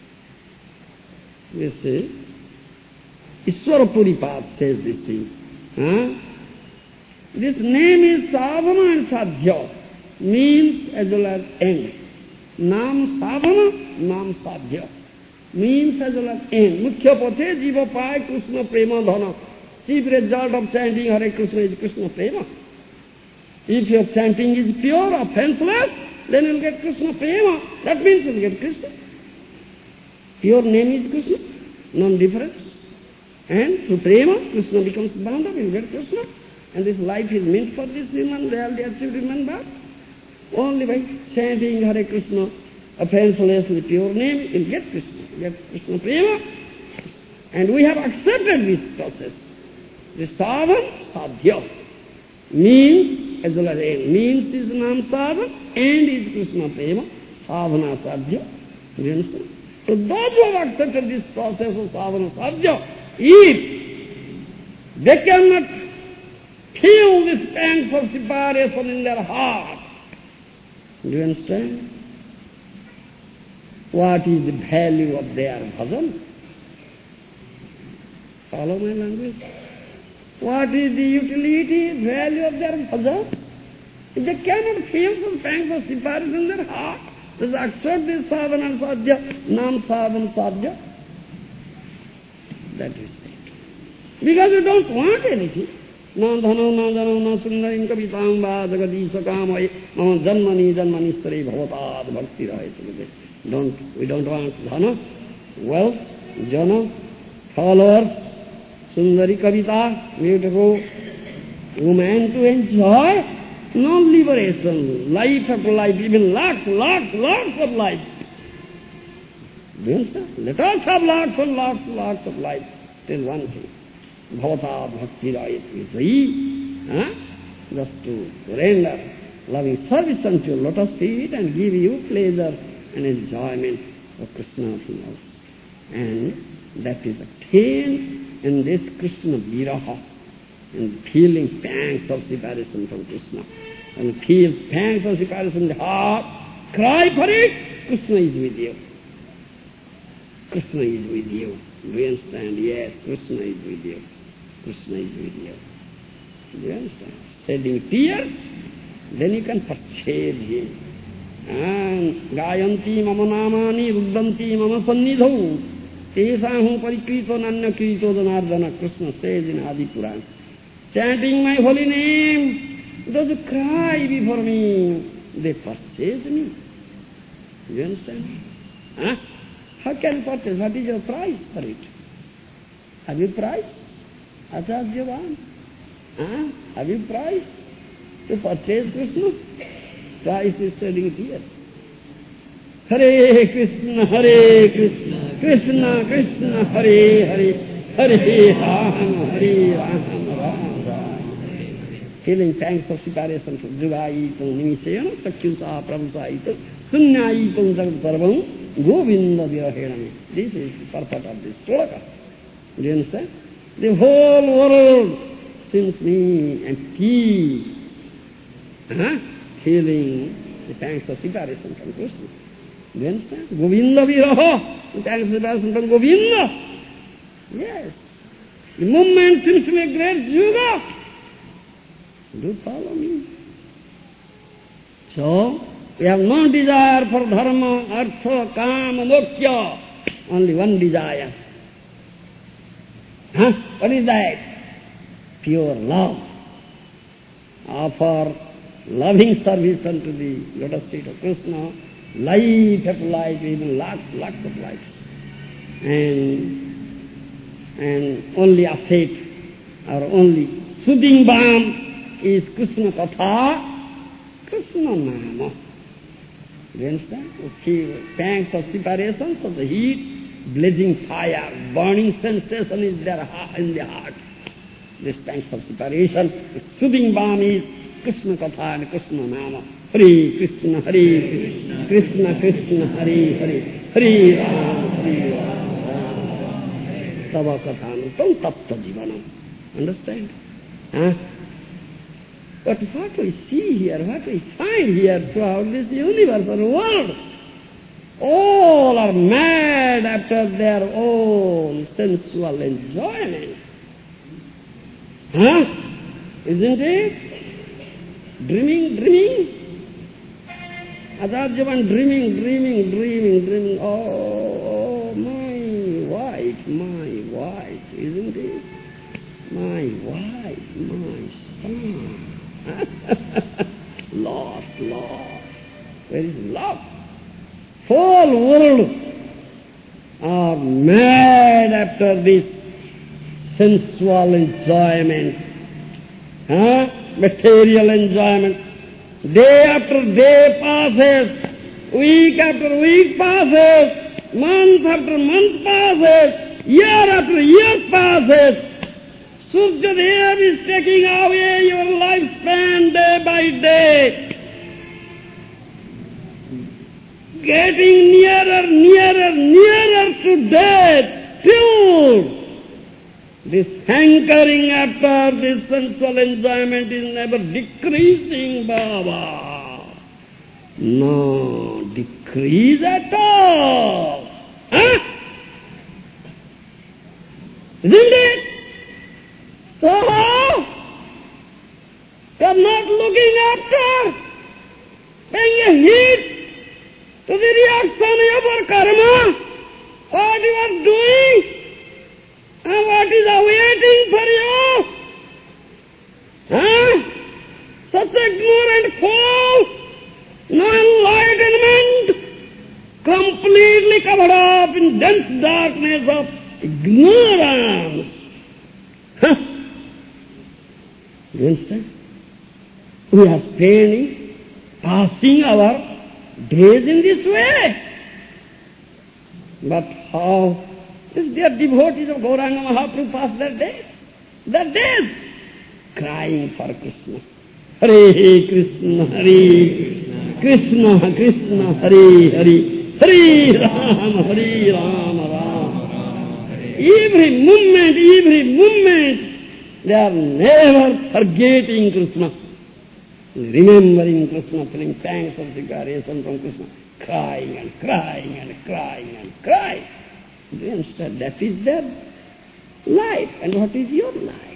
You see, Ishwara Puripad says this thing. Huh? This name is sadhana and sadhya, means as well as end. Nam sadhana, nam sadhya, means as well as end. Mukhya pathe jiva pai Krishna prema dhana. Chief result of chanting Hare Krishna is Krishna prema. If your chanting is pure, offenseless, then you'll get Krishna prema. That means you'll get Krishna. Your name is Krishna. non-difference. And through prema, Krishna becomes Bandhav, you get Krishna. And this life is meant for this human, reality achieved human birth. Only by chanting Hare Krishna, offenselessly pure name, you'll get Krishna. You get Krishna prema. And we have accepted this process. The sadhana, sadhya, means as well as end. Means is nam sadhana, end is Krishna prema, sadhana sadhya. Do you understand? So those who have accepted this process of sadhana sadhya, if they cannot feel this pangs of separation in their heart, do you understand? What is the value of their bhajan? Follow my language? What is the utility, value of their bhajan? If they cannot feel some pangs of separation in their heart, just accept this sadhana sadhya, nam sadhana sadhya. That is it. Because you don't want anything. Na dhano, na dhano, na sundarim kavitam va jagadisha kamai, mama janmani janmani sri bhavatad bhakti rahayate. Don't, we don't want dhana, wealth, jana, followers, sundari kavita, beautiful woman to enjoy. No liberation, life after life, even lots, lots, lots of life. Do you understand? Let us have lots and lots, lots of life. Till one thing. Bhavata bhakti rayati. Huh? Just to render loving service unto your lotus feet and give you pleasure and enjoyment of Krishna's love. And that is attained in this Krishna viraha, and feeling pangs of separation from Krishna. And feel pangs of separation in the heart, cry for it, Krishna is with you. Krishna is with you. Do you understand? Yes, Krishna is with you. Krishna is with you. Do you understand? Shedding tears, then you can purchase him. And Gayanti mama namani ruddanti mama sannidho tesahu parikrito nanya krito janardana, Krishna says in Adi Purana. Chanting my holy name, those who cry before me, they purchase me. Do you understand? Huh? How can you purchase? What is your price for it? Have you price? Acharya Bhavan? Huh? Have you price to purchase Krishna? Price is shedding tears. Hare Krishna, Hare Krishna, Krishna Krishna, Hare Hare, Hare Rama, Hare Rama, Rama Rama. Feeling thanks of separation from Jugayitam, Nimisayana, Sakyusa, Prabhusayitam, Sunyayitam, Jagat Sarvam, Govinda Virahenam. This is the purpose of this sloka. Do you understand? The whole world seems me empty. Huh? Feeling the thanks of separation from Krishna. Do you understand? Govinda Viraha, the thanks of separation from Govinda. Yes. The movement seems to be a great yuga. Do follow me? So, we have no desire for dharma, artha, kama, moksha. Only one desire. Huh? What is that? Pure love. Offer loving service unto the lotus feet of Krishna, life after life, even lots, lots of lives. And, and only asset, or only soothing balm is Krishna Katha, Krishna Nama. Do you understand? You feel pangs of separation, so the heat, blazing fire, burning sensation is there in the heart. This pangs of separation, the soothing balm is Krishna Katha and Krishna Nama. Hare Krishna, Hare Krishna, Krishna Krishna, Hare Hare, Hare Rama, Hare Rama, Tava Kathanutam Tapta Jivanam. Understand? Huh? But what we see here, what we find here throughout this universe or world, all are mad after their own sensual enjoyment. Huh? Isn't it? Dreaming, dreaming. Acharyavan dreaming, dreaming, dreaming, dreaming. Oh, oh, my wife, my wife, isn't it? My wife, my son. Lost, lost. Where is love? Whole world are mad after this sensual enjoyment, huh? Material enjoyment. Day after day passes, week after week passes, month after month passes, year after year passes. Suryadev is taking away your lifespan day by day, getting nearer, nearer, nearer to death. Still, this hankering after this sensual enjoyment is never decreasing, Baba. No decrease at all. Huh? Isn't it? So, you are not looking after, paying a heed to the reaction of your karma, what you are doing, and what is awaiting for you. Huh? Such ignorant fool, no enlightenment, completely covered up in dense darkness of ignorance. Huh? You understand? We are spending, passing our days in this way. But how is their devotees of Gauranga Mahaprabhu pass their days? Their days crying for Krishna. Hare Krishna, Hare Krishna, Krishna, Hare Hare, Hare Rama, Hare Rama, Rama. Every moment, every moment, they are never forgetting Krishna, remembering Krishna, feeling thanks of declaration from Krishna, crying and crying and crying and crying. Do you understand? That is their life. And what is your life?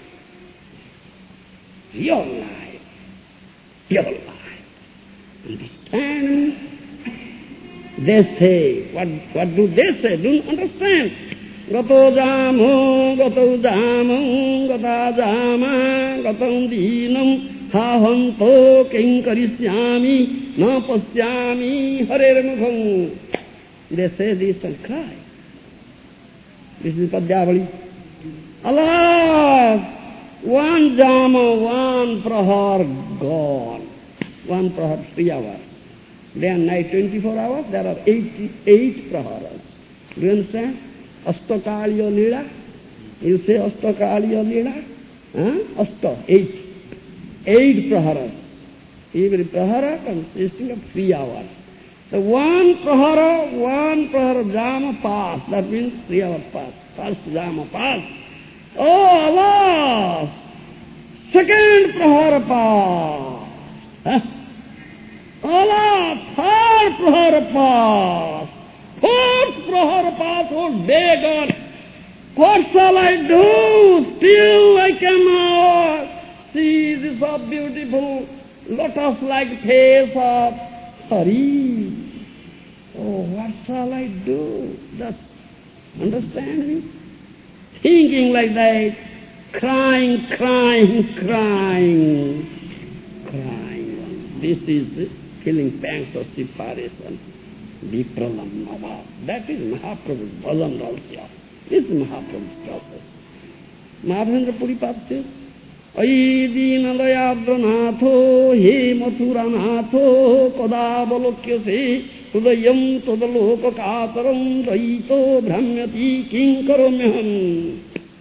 Your life. Your life. Understand? They say, what, what do they say? Do you understand? Gato jamo, gato jamo, gata jama, gatam dinam, ha hanto kinkarishyami, na pasyami, harer mukham. They say this and cry. This is Padyavali. Alas! One jama, one prahar gone. One prahar, three hours. Day and night, twenty-four hours, there are eighty-eight praharas. Do you understand? Astakaliya Lila. You say Astakaliya Lila? Huh? Asta, eight. Eight praharas. Every prahara consisting of three hours. So one prahara, one prahara jama pass. That means three hours pass. First jama pass. Oh, alas! Second prahara pass. Huh? Alas! Third prahara pass. Fourth prahara pass, whole day gone. What shall I do? Still I cannot see this uh, beautiful lotus-like face of Hari. Oh, what shall I do? Just understand me? Thinking like that, crying, crying, crying, crying. This is feeling pangs of separation. Vipralam Nava. That is Mahaprabhu's bhajan also. This is Mahaprabhu's process. Madhavendra Puri Pad says, Ai Deenalayadranatho, He Mathuranatho, Kadavalokyase, Udayam Tadalokakataram, Raito Brahmyati Kinkaromyaham.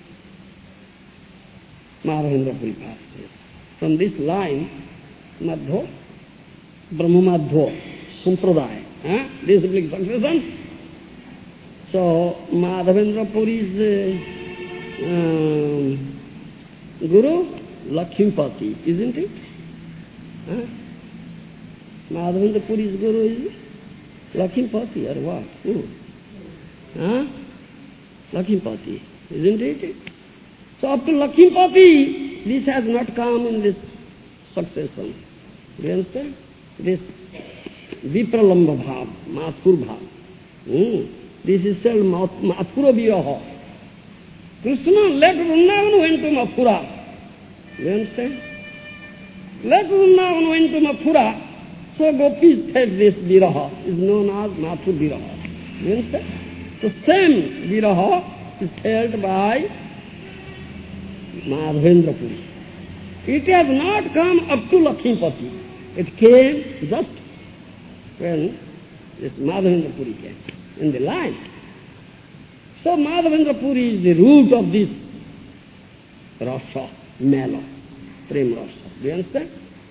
Madhavendra Puri Pad says. From this line, Madhva, Brahma Madhva, Sampradaya. Huh? Disciplic succession. So, Madhavendra Puri's uh, um, Guru, Lakhimpati, isn't it? Huh? Madhavendra Puri's Guru is Lakhimpati or what? Who? Huh? Lakhimpati, isn't it? So up to Lakhimpati, this has not come in this succession. Do you understand? This Vipralamba bhav, Mathur bhav. Hmm. This is called Mathura Viyaha. Krishna left Vrindavan, went to Mathura. You understand? Left Vrindavan, went to Mathura. So gopis felt this viraha is known as Mathur Viraha. You understand? The same viraha is felt by Madhavendra Puri. It has not come up to Lakshmipati. It came just when this Madhavendra Puri came, in the light. So Madhavendra Puri is the root of this rasa, mela, prem rasa. Do you understand?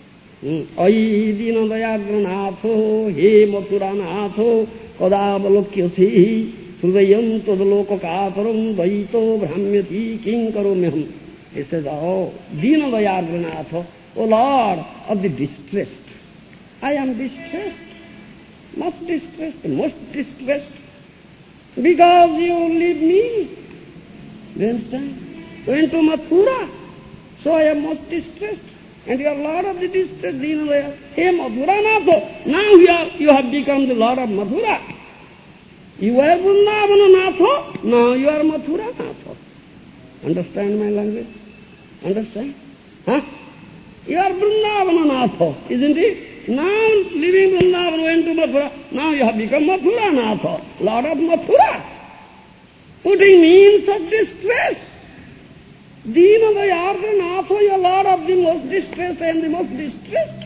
Ai dina dayagranaatho, he mathuranaatho, kadavalokyasi, shrudayam tadalokakataram, daito brahmyati kinkaromyam. He says, oh, dina dayagranaatho, O Lord of the distressed. I am distressed, much distressed, most distressed, because you leave me. Do you understand? Went to Mathura, so I am most distressed. And you are Lord of the distress, Dinadaya. Hey Mathura Natho, now you, are, you have become the Lord of Mathura. You were Vrindavana Natho, now you are Mathura Natho. Understand my language? Understand? Huh? You are Vrindavana Natho, isn't it? Now leaving Vrindavan went to Mathura, now you have become Mathura Natho, Lord of Mathura. Putting me in such distress. Dinadayarga Natho, you are Lord of the most distressed and the most distressed.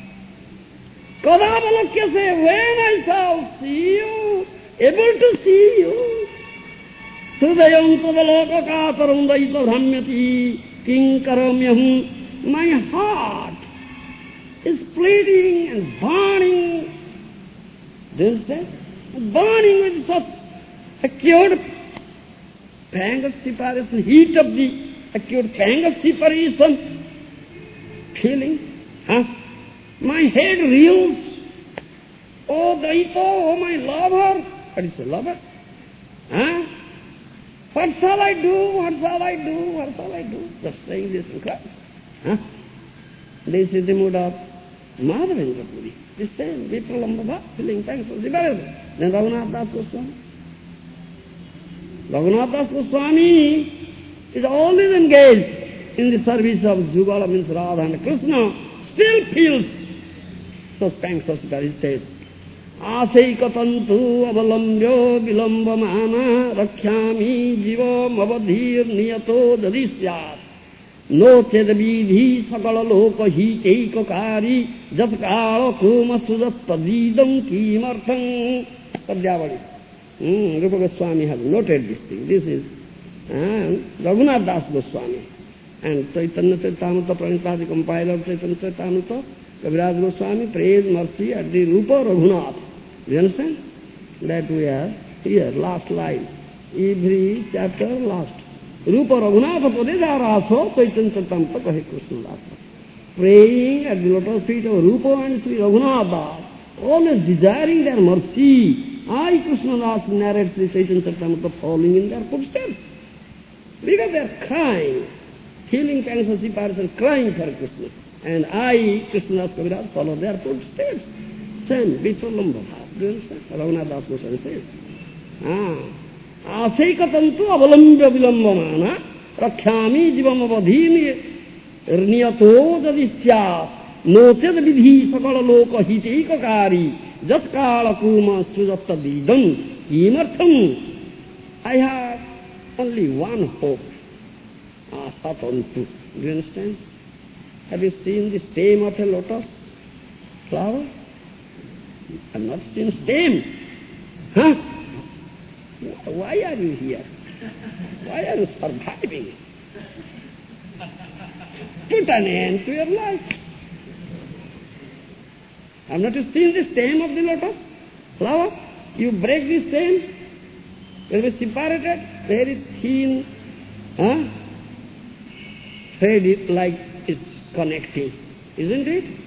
Kadavalakya say, when I shall see you, able to see you, Sridayam tadalokakataram daita brahmyati kinkaramyam, my heart is pleading and burning. Do you understand? Burning with such acute pang of separation, heat of the acute pang of separation, feeling. Huh? My head reels. Oh, Daito, oh my lover. What is a lover? Huh? What shall I do? What shall I do? What shall I do? Just saying this in class. Huh? This is the mood of Madhavendra Puri. The same, Vipralambha, feeling thanks for separation. Then Raghunath Das Goswami. Raghunath Das Goswami is always engaged in the service of Jugala, means Radha and Krishna, still feels such thanks for separation. He says, Asaikatantu avalambyo vilambamana rakhyami jivam avadhir niyato dadisyat no chedavidhi sakala loka hiteikakari jatkala kumasudastadidam kimartham. Padyavali. Hmm, Rupa Goswami has noted this thing. This is uh, Raghunath Das Goswami. And Chaitanya Charitamrita Pranitha, the compiler of Chaitanya Charitamrita, Kaviraj Goswami praised mercy at the Rupa Raghunath. Do you understand? That we are here, last line. Every chapter, last. Rupa Raghunatha Padeda Raso, Chaitanya Charitamrita Kahe Krishna Dasa. Praying at the lotus feet of Rupa and Sri Raghunatha, always desiring their mercy. I, Krishna Das, narrates the Chaitanya Charitamrita falling in their footsteps. Because they are crying, feeling pangs of separation, crying for Krishna. And I, Krishna Das Kaviraj, follow their footsteps. Same, Vipralambha. Do you understand? Raghunath Das Goswami says. Ah. Asaikatantu avalambya vilambamana rakhyami jivam avadhimi niyato jadisyat notyad vidhi sakala loka hiteikakari jatkala kuma srujatta vidam kimartham. I have only one hope. Asatantu. Do you understand? Have you seen the stem of a lotus flower? I have not seen stem. Huh? Why are you here? Why are you surviving? Put an end to your life. Have not you seen the stem of the lotus flower? You break the stem, it will be separated, very thin, huh? Thread it like it's connecting, isn't it?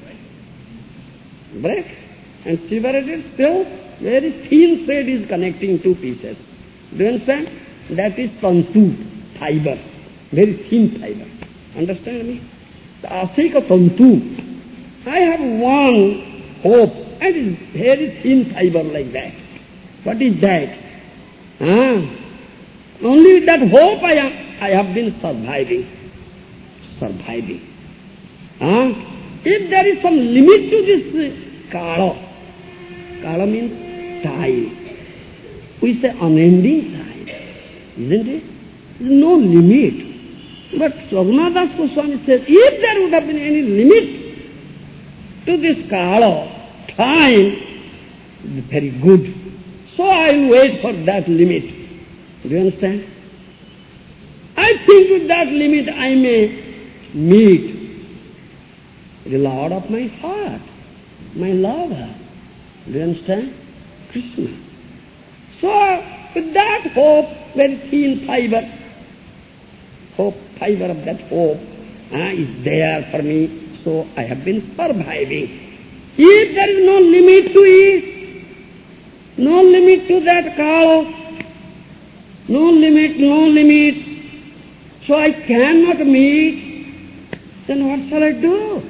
Break and separate it, still very thin thread is connecting two pieces. Do you understand? That is tantu, fiber, very thin fiber. Understand me? The asika tantu. I have one hope, and it is very thin fiber like that. What is that? Ah, only with that hope I am, I have been surviving. Surviving. Ah, if there is some limit to this uh, kala, kala means time. we say unending time, isn't it? There's no limit. But Raghunath Das Goswami says, if there would have been any limit to this kala, time, it's very good. So I will wait for that limit. Do you understand? I think with that limit I may meet the Lord of my heart, my lover. Do you understand? Krishna. So with that hope, very thin fiber, hope, fiber of that hope uh, is there for me, so I have been surviving. If there is no limit to it, no limit to that kala, no limit, no limit, so I cannot meet, then what shall I do?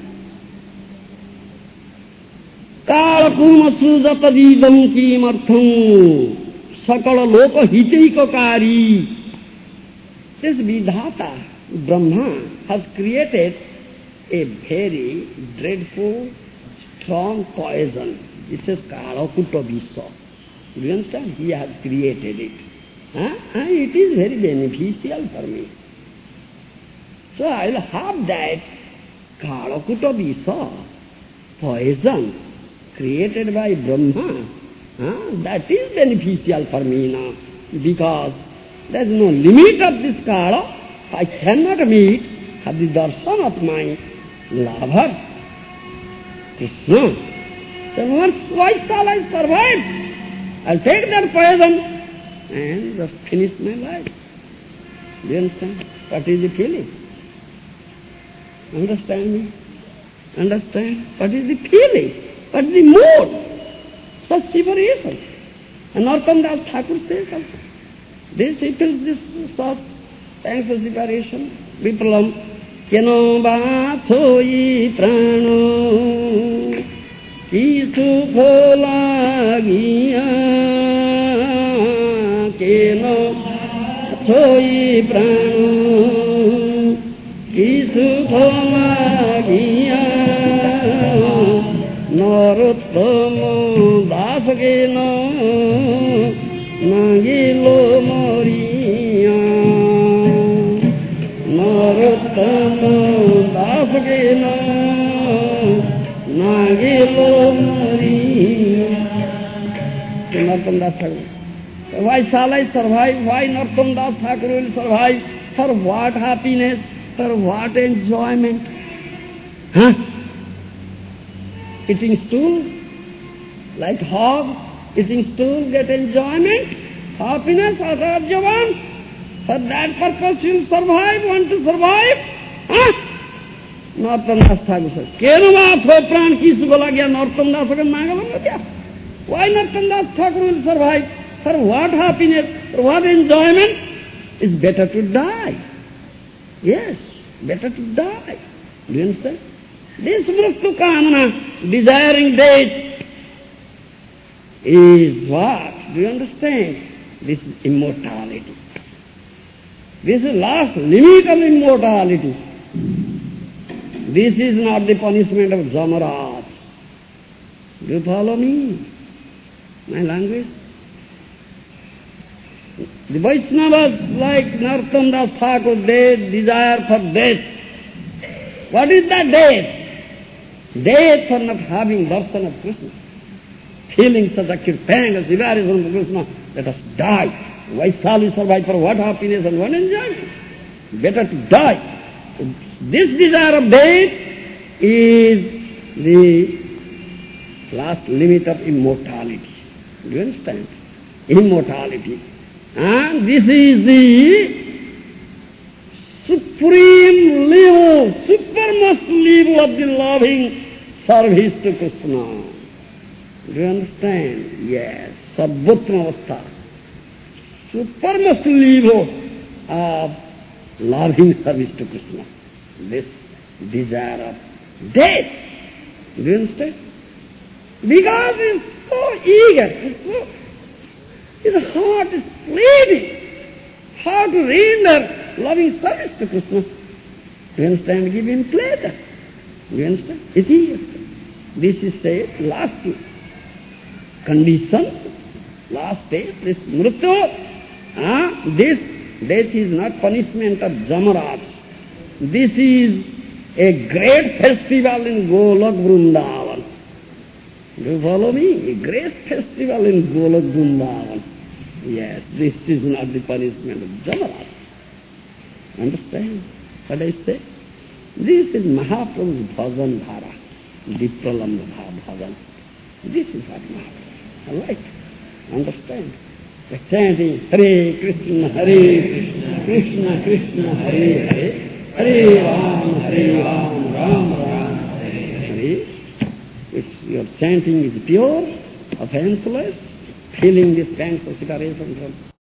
Kala kuma srujatadidam kimartham sakala loka hitaikakari. This Vidhata, Brahma, has created a very dreadful, strong poison. It says Kalakuta Visa. Do you understand? He has created it. Huh? And it is very beneficial for me. So I will have that Kalakuta Visa, poison, created by Brahma. Huh? That is beneficial for me now, because there is no limit of this kala. I cannot meet at the darshan of my lover, Krishna. Then once, why shall I survive? I'll take that poison and just finish my life. Do you understand? What is the feeling? Understand me? Understand? What is the feeling? What is the mood? Such separation. And Narottam Das Thakur says also. This, he feels this such thanks for separation. Viplam keno bhathoi prano ki sukho lagiya keno bhathoi prano ki sukho lagiya Narottama Das keno Nagilo Moria Narottama Das keno Nagilo Moria. Narottam Das Thakur. Why shall I survive? Why Narottam Das Thakur will survive? For what happiness? For what enjoyment? Huh? Eating stool? Like hog? Eating stool, get enjoyment, happiness, asarjavan. For that purpose you will survive, want to survive. Huh? Narottam Das Thakur says, Keno vaatho pran ki sukho lagya Narottam Das Thakur magalam. Why Narottam Das Thakur will survive? For what happiness, for what enjoyment? It's better to die. Yes, better to die. Do you understand? This mrityu kamana, desiring death, is what? Do you understand? This is immortality. This is last limit of immortality. This is not the punishment of Jamaraj. Do you follow me? My language? The Vaishnavas like Narottam Das Thakur, they desire for death. What is that death? Death for not having darshan of Krishna. Feeling such a pang as evasion of Krishna, let us die. Why shall we survive? For what happiness and what enjoyment? Better to die. So this desire of death is the last limit of immortality. Do you understand? Immortality. And this is the supreme level, supermost level of the loving service to Krishna. Do you understand? Yes. Sarvottamavastha. Supermost level of loving service to Krishna. This desire of death. Do you understand? Because it's so eager, it's so, his heart is pleading how to render loving service to Krishna. Do you understand? Give him pleasure. Do you understand? It is. This is the last condition last stage, this mrityu, ah, this death is not punishment of Jamaraj. This is a great festival in Golok Vrindavan. Do you follow me? A great festival in Golok Vrindavan. Yes, this is not the punishment of Jamaraj. Understand what I say? This is Mahaprabhu's bhajan dhara, Vipralambha bhajan. This is what Mahaprabhu. I like. Understand? The chanting Hare Krishna, Hare Krishna, Krishna Krishna, Hare Hare, Hare Ram, Hare Ram, Ram Ram, Hare Hare. If your chanting is pure, offenseless, feeling this thanks for separation from